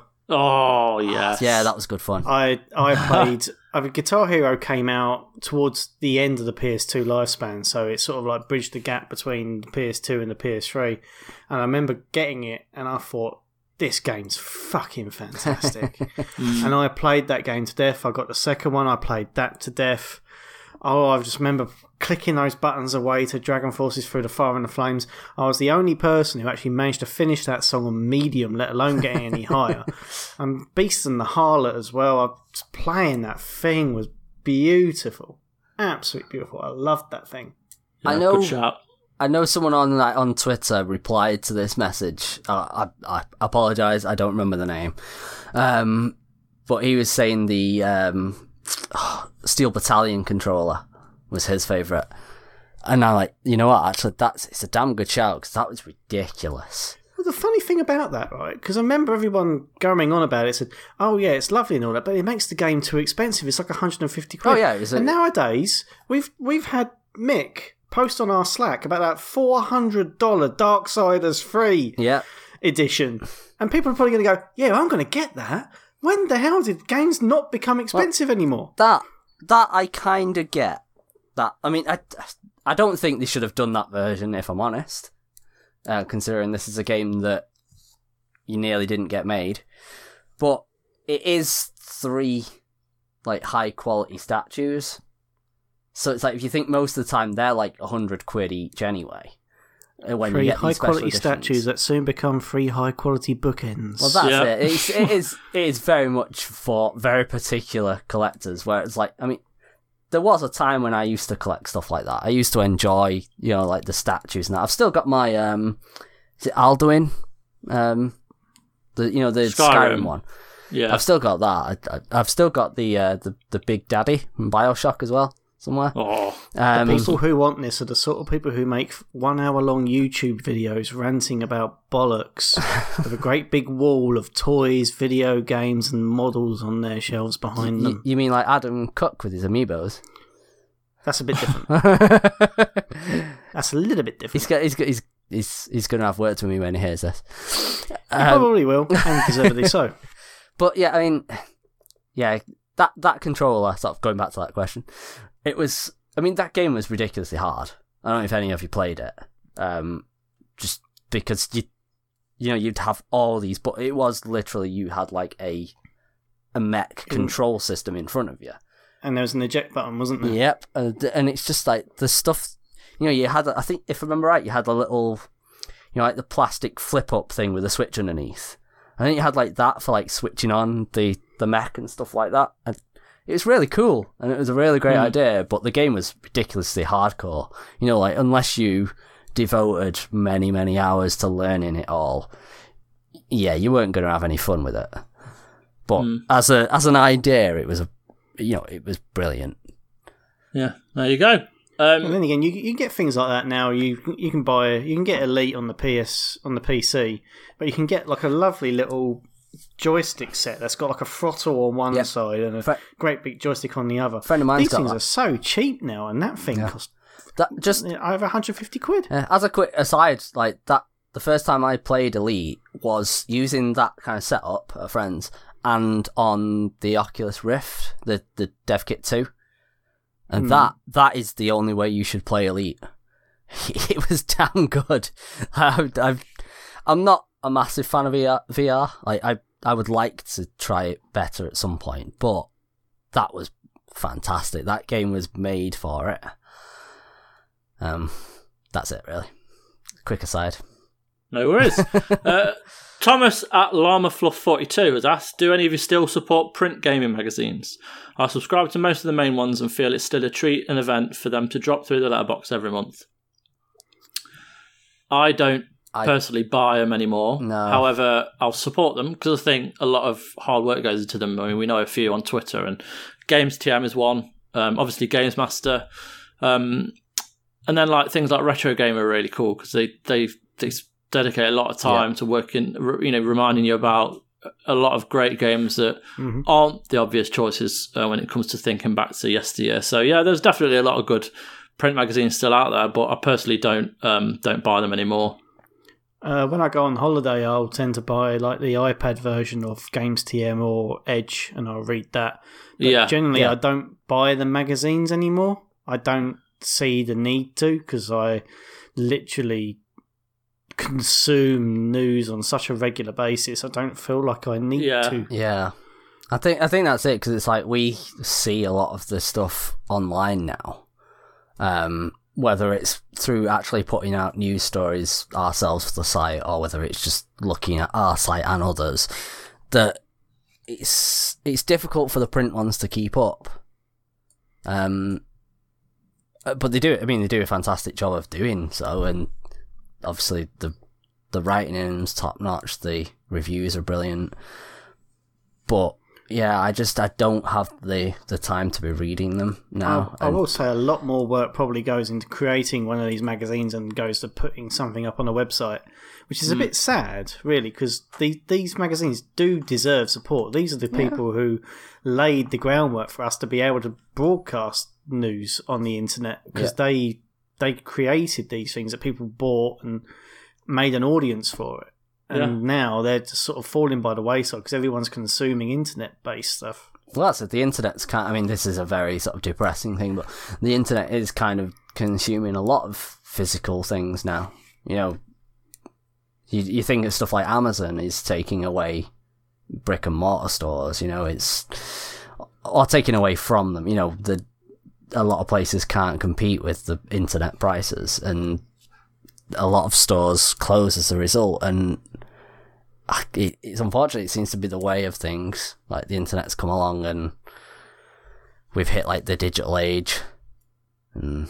Oh yes, Yeah, that was good fun. I I played. I mean, Guitar Hero came out towards the end of the P S two lifespan, so it sort of like bridged the gap between the P S two and the P S three. And I remember getting it, and I thought, this game's fucking fantastic. And I played that game to death. I got the second one. I played that to death. Oh, I just remember clicking those buttons away to Dragon Forces Through the Fire and the Flames. I was the only person who actually managed to finish that song on medium, let alone getting any higher. And Beast and the Harlot as well. I was playing that thing was beautiful, absolutely beautiful. I loved that thing. I Yeah, know- Good shout. I know someone on like on Twitter replied to this message. Uh, I I apologize, I don't remember the name. Um, but he was saying the um, Steel Battalion controller was his favorite, and I'm like, you know what? Actually, that's it's a damn good shout because that was ridiculous. Well, the funny thing about that, right? Because I remember everyone going on about it, said, "Oh yeah, it's lovely and all that, but it makes the game too expensive. It's like one hundred fifty quid." Oh, yeah, it was a- and nowadays we've we've had Mick post on our Slack about that four hundred dollar Darksiders free Yeah, edition, and people are probably going to go, "Yeah, I'm going to get that." When the hell did games not become expensive anymore? that that I kind of get. That I mean, I I don't think they should have done that version if I'm honest. Uh, considering this is a game that you nearly didn't get made, but it is three like high quality statues, so it's like if you think most of the time they're like a hundred quid each anyway. uh, When Three you get high these special quality editions. statues that soon become three high quality bookends. Well, that's Yeah. it. It's, it is. It is very much for very particular collectors. Where it's like, I mean, there was a time when I used to collect stuff like that. I used to enjoy, you know, like the statues and that. I've still got my um, is it Alduin, um, the you know the Skyrim, Skyrim. one. Yeah. I've still got that. I, I, I've still got the uh, the the Big Daddy from Bioshock as well somewhere. Oh, Um, People who want this are the sort of people who make one hour long YouTube videos ranting about bollocks with a great big wall of toys, video games, and models on their shelves behind you, them. you mean like Adam Cook with his amiibos? That's a bit different. That's a little bit different. He's got, he's got, he's he's he's going to have worked with me when he hears this. He Um, probably will, and deservedly so. But yeah, I mean, yeah, that that controller. Sort of going back to that question, it was. I mean, that game was ridiculously hard. I don't know if any of you played it, um, just because you, you know, you'd have all these, but it was literally you had like a a mech control system in front of you. And there was an eject button, wasn't there? Yep, and, and it's just like the stuff. You know, you had. I think if I remember right, you had a little, you know, like the plastic flip up thing with a switch underneath. I think you had like that for like switching on the the mech and stuff like that. And it was really cool, and it was a really great Mm. idea. But the game was ridiculously hardcore. You know, like unless you devoted many many hours to learning it all, yeah, you weren't going to have any fun with it. But Mm. as a as an idea, it was a, you know, it was brilliant. yeah. There you go. Um, and then again, you you can get things like that now. You you can buy you can get Elite on the P S on the P C, but you can get like a lovely little joystick set that's got like a throttle on one Yep. side and a Fri- great big joystick on the other. A friend of mine's These got things that. are so cheap now, and that thing Yeah. costs That just over one hundred fifty quid. uh, as a quick aside, like that, the first time I played Elite was using that kind of setup at a friend's and on the Oculus Rift, the the Dev Kit two, and Hmm. that that is the only way you should play Elite. It was damn good. I, I've, I'm not a massive fan of V R. V R. Like I, I would like to try it better at some point, but that was fantastic. That game was made for it. Um, that's it, really. Quick aside. No worries. uh, Thomas at Llama Fluff forty-two has asked, do any of you still support print gaming magazines? I subscribe to most of the main ones and feel it's still a treat and event for them to drop through the letterbox every month. I don't I- personally buy them anymore. No. However, I'll support them because I think a lot of hard work goes into them. I mean, we know a few on Twitter, and Games T M is one. Um, obviously, Games Master. Um, and then like things like Retro Game are really cool because they, they, they dedicate a lot of time Yeah. to working, you know, reminding you about a lot of great games that Mhm. aren't the obvious choices uh, when it comes to thinking back to yesteryear. So yeah, there's definitely a lot of good print magazines still out there, but I personally don't um, don't buy them anymore. Uh, when I go on holiday, I'll tend to buy like the iPad version of Games T M or Edge, and I'll read that. But Yeah, generally, yeah. I don't buy the magazines anymore. I don't see the need to because I literally consume news on such a regular basis. I don't feel like I need Yeah. to. Yeah, I think I think that's it because it's like we see a lot of the stuff online now, um, whether it's through actually putting out news stories ourselves for the site or whether it's just looking at our site and others. That it's it's difficult for the print ones to keep up. Um, but they do. I mean, they do a fantastic job of doing so, and obviously the the writing in them's top notch. The reviews are brilliant. But yeah, I just I don't have the, the time to be reading them now. I, I And- will say a lot more work probably goes into creating one of these magazines and goes to putting something up on a website, which is a bit sad, really, because the, these magazines do deserve support. These are the people who laid the groundwork for us to be able to broadcast news on the internet because Yeah. they they created these things that people bought and made an audience for it. And Yeah. now they're just sort of falling by the wayside because everyone's consuming internet-based stuff. Well, that's it. The internet's kind. I mean, this is a very sort of depressing thing, but the internet is kind of consuming a lot of physical things now. You know, you you think of stuff like Amazon is taking away brick and mortar stores. You know, it's or taking away from them. You know, the a lot of places can't compete with the internet prices, and a lot of stores close as a result. And It, it's unfortunate. It seems to be the way of things. Like the internet's come along, and we've hit like the digital age, and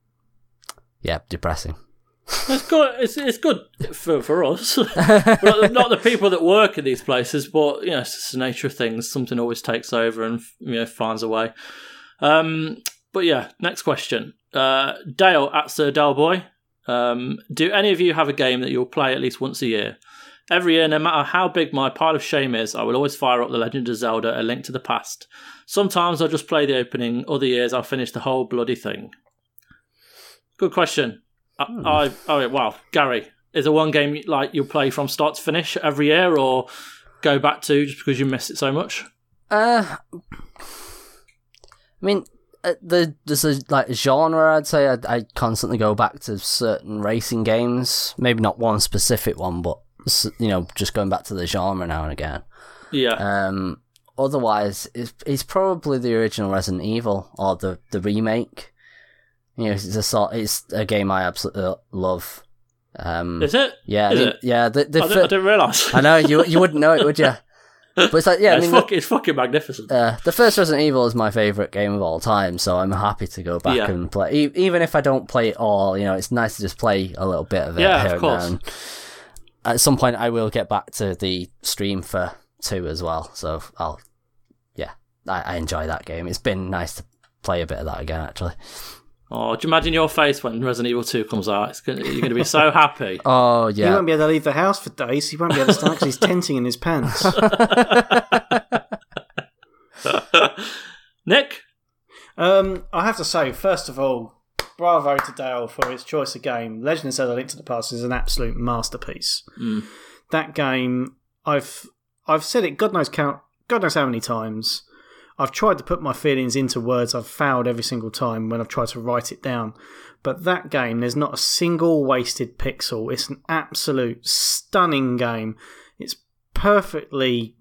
yeah, depressing. It's good. It's it's good for for us, not, not the people that work in these places, but you know, it's just the nature of things. Something always takes over and you know finds a way. Um, but yeah, next question. Uh, Dale at Sir Dalboy. Um, do any of you have a game that you'll play at least once a year? Every year, no matter how big my pile of shame is, I will always fire up The Legend of Zelda: A Link to the Past. Sometimes I'll just play the opening, other years I'll finish the whole bloody thing. Good question. I, I oh wow, Gary, is there one game like you'll play from start to finish every year, or go back to just because you miss it so much? Uh, I mean, uh, the there's a like genre. I'd say I I constantly go back to certain racing games. Maybe not one specific one, but you know, just going back to the genre now and again. Yeah, Um, otherwise, it's, it's probably the original Resident Evil or the, the remake. You know, it's a sort, it's a game I absolutely love. Um, is it? yeah, Is the- it? yeah. The, the I, fir- didn't, I didn't realise. I know you you wouldn't know it, would you? But it's like yeah, I it's, mean, fuck, it's fucking magnificent. the, uh, the first Resident Evil is my favorite game of all time, so I'm happy to go back Yeah. and play. E- even if I don't play it all, you know, it's nice to just play a little bit of it Yeah, here of course. and there. And at some point, I will get back to the stream for two as well. So I'll, yeah, I, I enjoy that game. It's been nice to play a bit of that again, actually. Oh, do you imagine your face when Resident Evil two comes out? It's gonna, you're going to be so happy. Oh, He yeah. won't be able to leave the house for days. He won't be able to start because he's tenting in his pants. Nick? Um, I have to say, first of all, bravo to Dale for his choice of game. Legend of Zelda: Link to the Past is an absolute masterpiece. Mm. That game, I've I've said it God knows count, God knows how many times. I've tried to put my feelings into words. I've failed every single time when I've tried to write it down. But that game, there's not a single wasted pixel. It's an absolute stunning game. It's perfectly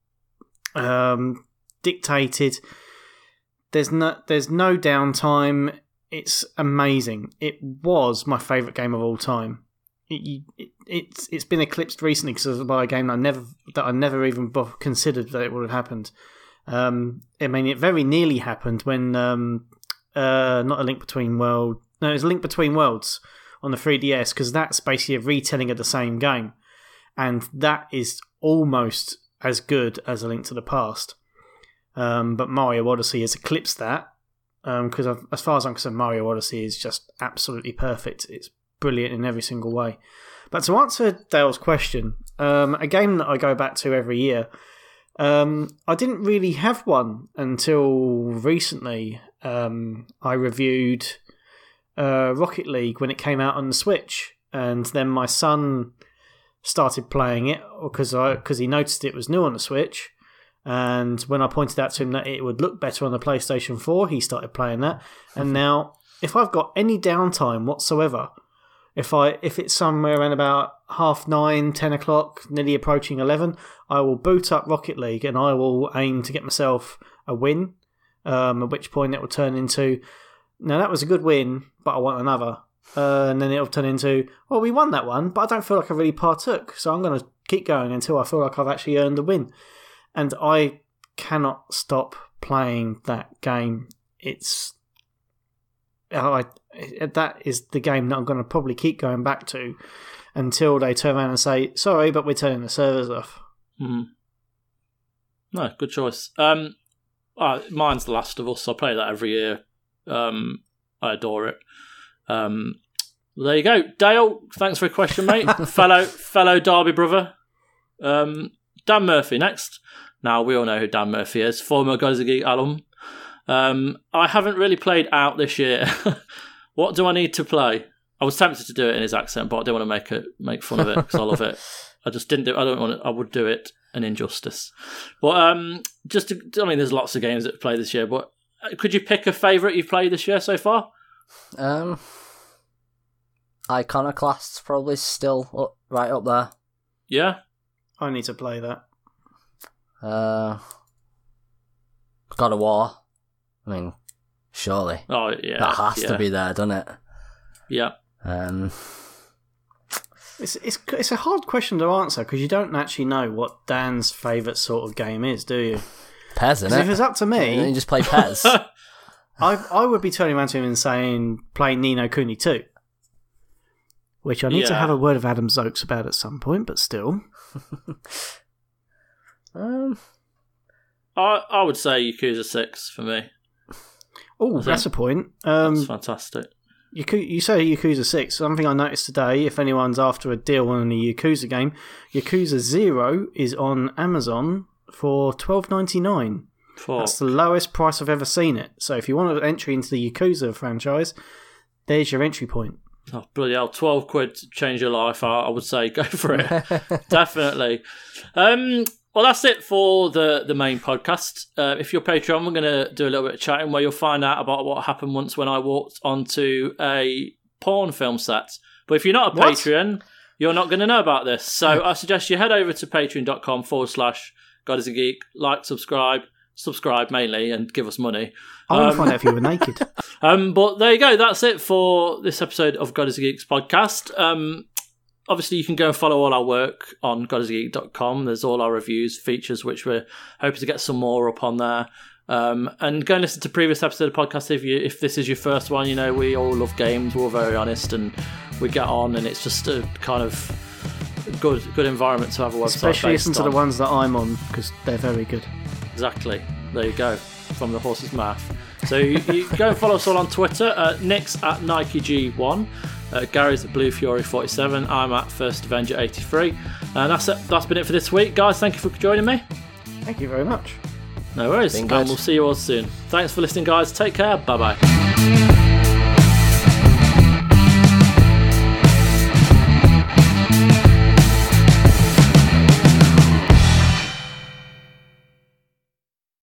um, dictated. There's no there's no downtime. It's amazing. It was my favourite game of all time. It, it, it's it's been eclipsed recently because by a game that I never that I never even considered that it would have happened. Um, I mean, it very nearly happened when um, uh, not a Link Between Worlds. No, it was a Link Between Worlds on the three D S because that's basically a retelling of the same game, and that is almost as good as A Link to the Past. Um, but Mario Odyssey has eclipsed that because, um, as far as I'm concerned, Mario Odyssey is just absolutely perfect. It's brilliant in every single way. But to answer Dale's question, um, a game that I go back to every year. Um, I didn't really have one until recently. Um, I reviewed uh, Rocket League when it came out on the Switch, and then my son started playing it because I because he noticed it was new on the Switch. And when I pointed out to him that it would look better on the PlayStation four, he started playing that. And now, if I've got any downtime whatsoever, If I if it's somewhere around about half nine, ten o'clock, nearly approaching eleven, I will boot up Rocket League and I will aim to get myself a win. Um, at which point it will turn into, now that was a good win, but I want another. Uh, and then it'll turn into, well, we won that one, but I don't feel like I really partook, so I'm going to keep going until I feel like I've actually earned the win. And I cannot stop playing that game. It's I, that is the game that I'm going to probably keep going back to until they turn around and say, sorry, but we're turning the servers off. Mm-hmm. No, good choice. Um, uh, mine's The Last of Us. I play that every year. Um, I adore it. Um, there you go. Dale, thanks for a question, mate. fellow fellow Derby brother. Um, Dan Murphy next. Now, we all know who Dan Murphy is. Former Goes the Geek alum. Um, I haven't really played Out this year. What do I need to play? I was tempted to do it in his accent, but I didn't want to make it make fun of it because I love it. I just didn't do. I don't want. To, I would do it an injustice. But um, just to, I mean, there's lots of games that I've played this year. But could you pick a favourite you've played this year so far? Um, Iconoclast's probably still up, right up there. Yeah, I need to play that. Uh, God of War. I mean, surely. Oh yeah, that has yeah. to be there, doesn't it? Yeah. Um, It's it's it's a hard question to answer because you don't actually know what Dan's favourite sort of game is, do you? Pez, isn't it? If it's up to me, you just play Pez. I I would be turning around to him and saying, play Ni no Kuni two. Which I need to Yeah. have a word of Adam Zokes about at some point, but still. um, I I would say Yakuza six for me. Oh, that's a point. Um, That's fantastic. Yaku- you say Yakuza six. Something I noticed today, if anyone's after a deal on a Yakuza game, Yakuza zero is on Amazon for twelve ninety-nine. For That's the lowest price I've ever seen it. So if you want an entry into the Yakuza franchise, there's your entry point. oh, bloody hell, twelve quid to change your life. I, I would say go for it. Definitely. Um, well, that's it for the, the main podcast. Uh, if you're Patreon, we're going to do a little bit of chatting where you'll find out about what happened once when I walked onto a porn film set. But if you're not a What? Patreon, you're not going to know about this. So I suggest you head over to patreon.com forward slash God is a Geek, like, subscribe, subscribe mainly, and give us money. I want Um, to find out if you were naked. Um, but there you go. That's it for this episode of God is a Geeks podcast. Um, obviously, you can go and follow all our work on god is a geek dot com. There's all our reviews, features, which we're hoping to get some more up on there. Um, and go and listen to previous episode of the podcast if you if this is your first one. You know, we all love games. We're all very honest, and we get on, and it's just a kind of good good environment to have a website. Especially based listen to on. the ones that I'm on, because they're very good. Exactly. There you go. From the horse's mouth. So you, you go and follow us all on Twitter. Uh, Nick's at Nike G one. Uh, Gary's at Blue Fury forty-seven. I'm at First Avenger eighty-three. And that's it. That's been it for this week, guys. Thank you for joining me. Thank you very much. No worries. Been And good. we'll see you all soon. Thanks for listening, guys. Take care. Bye bye.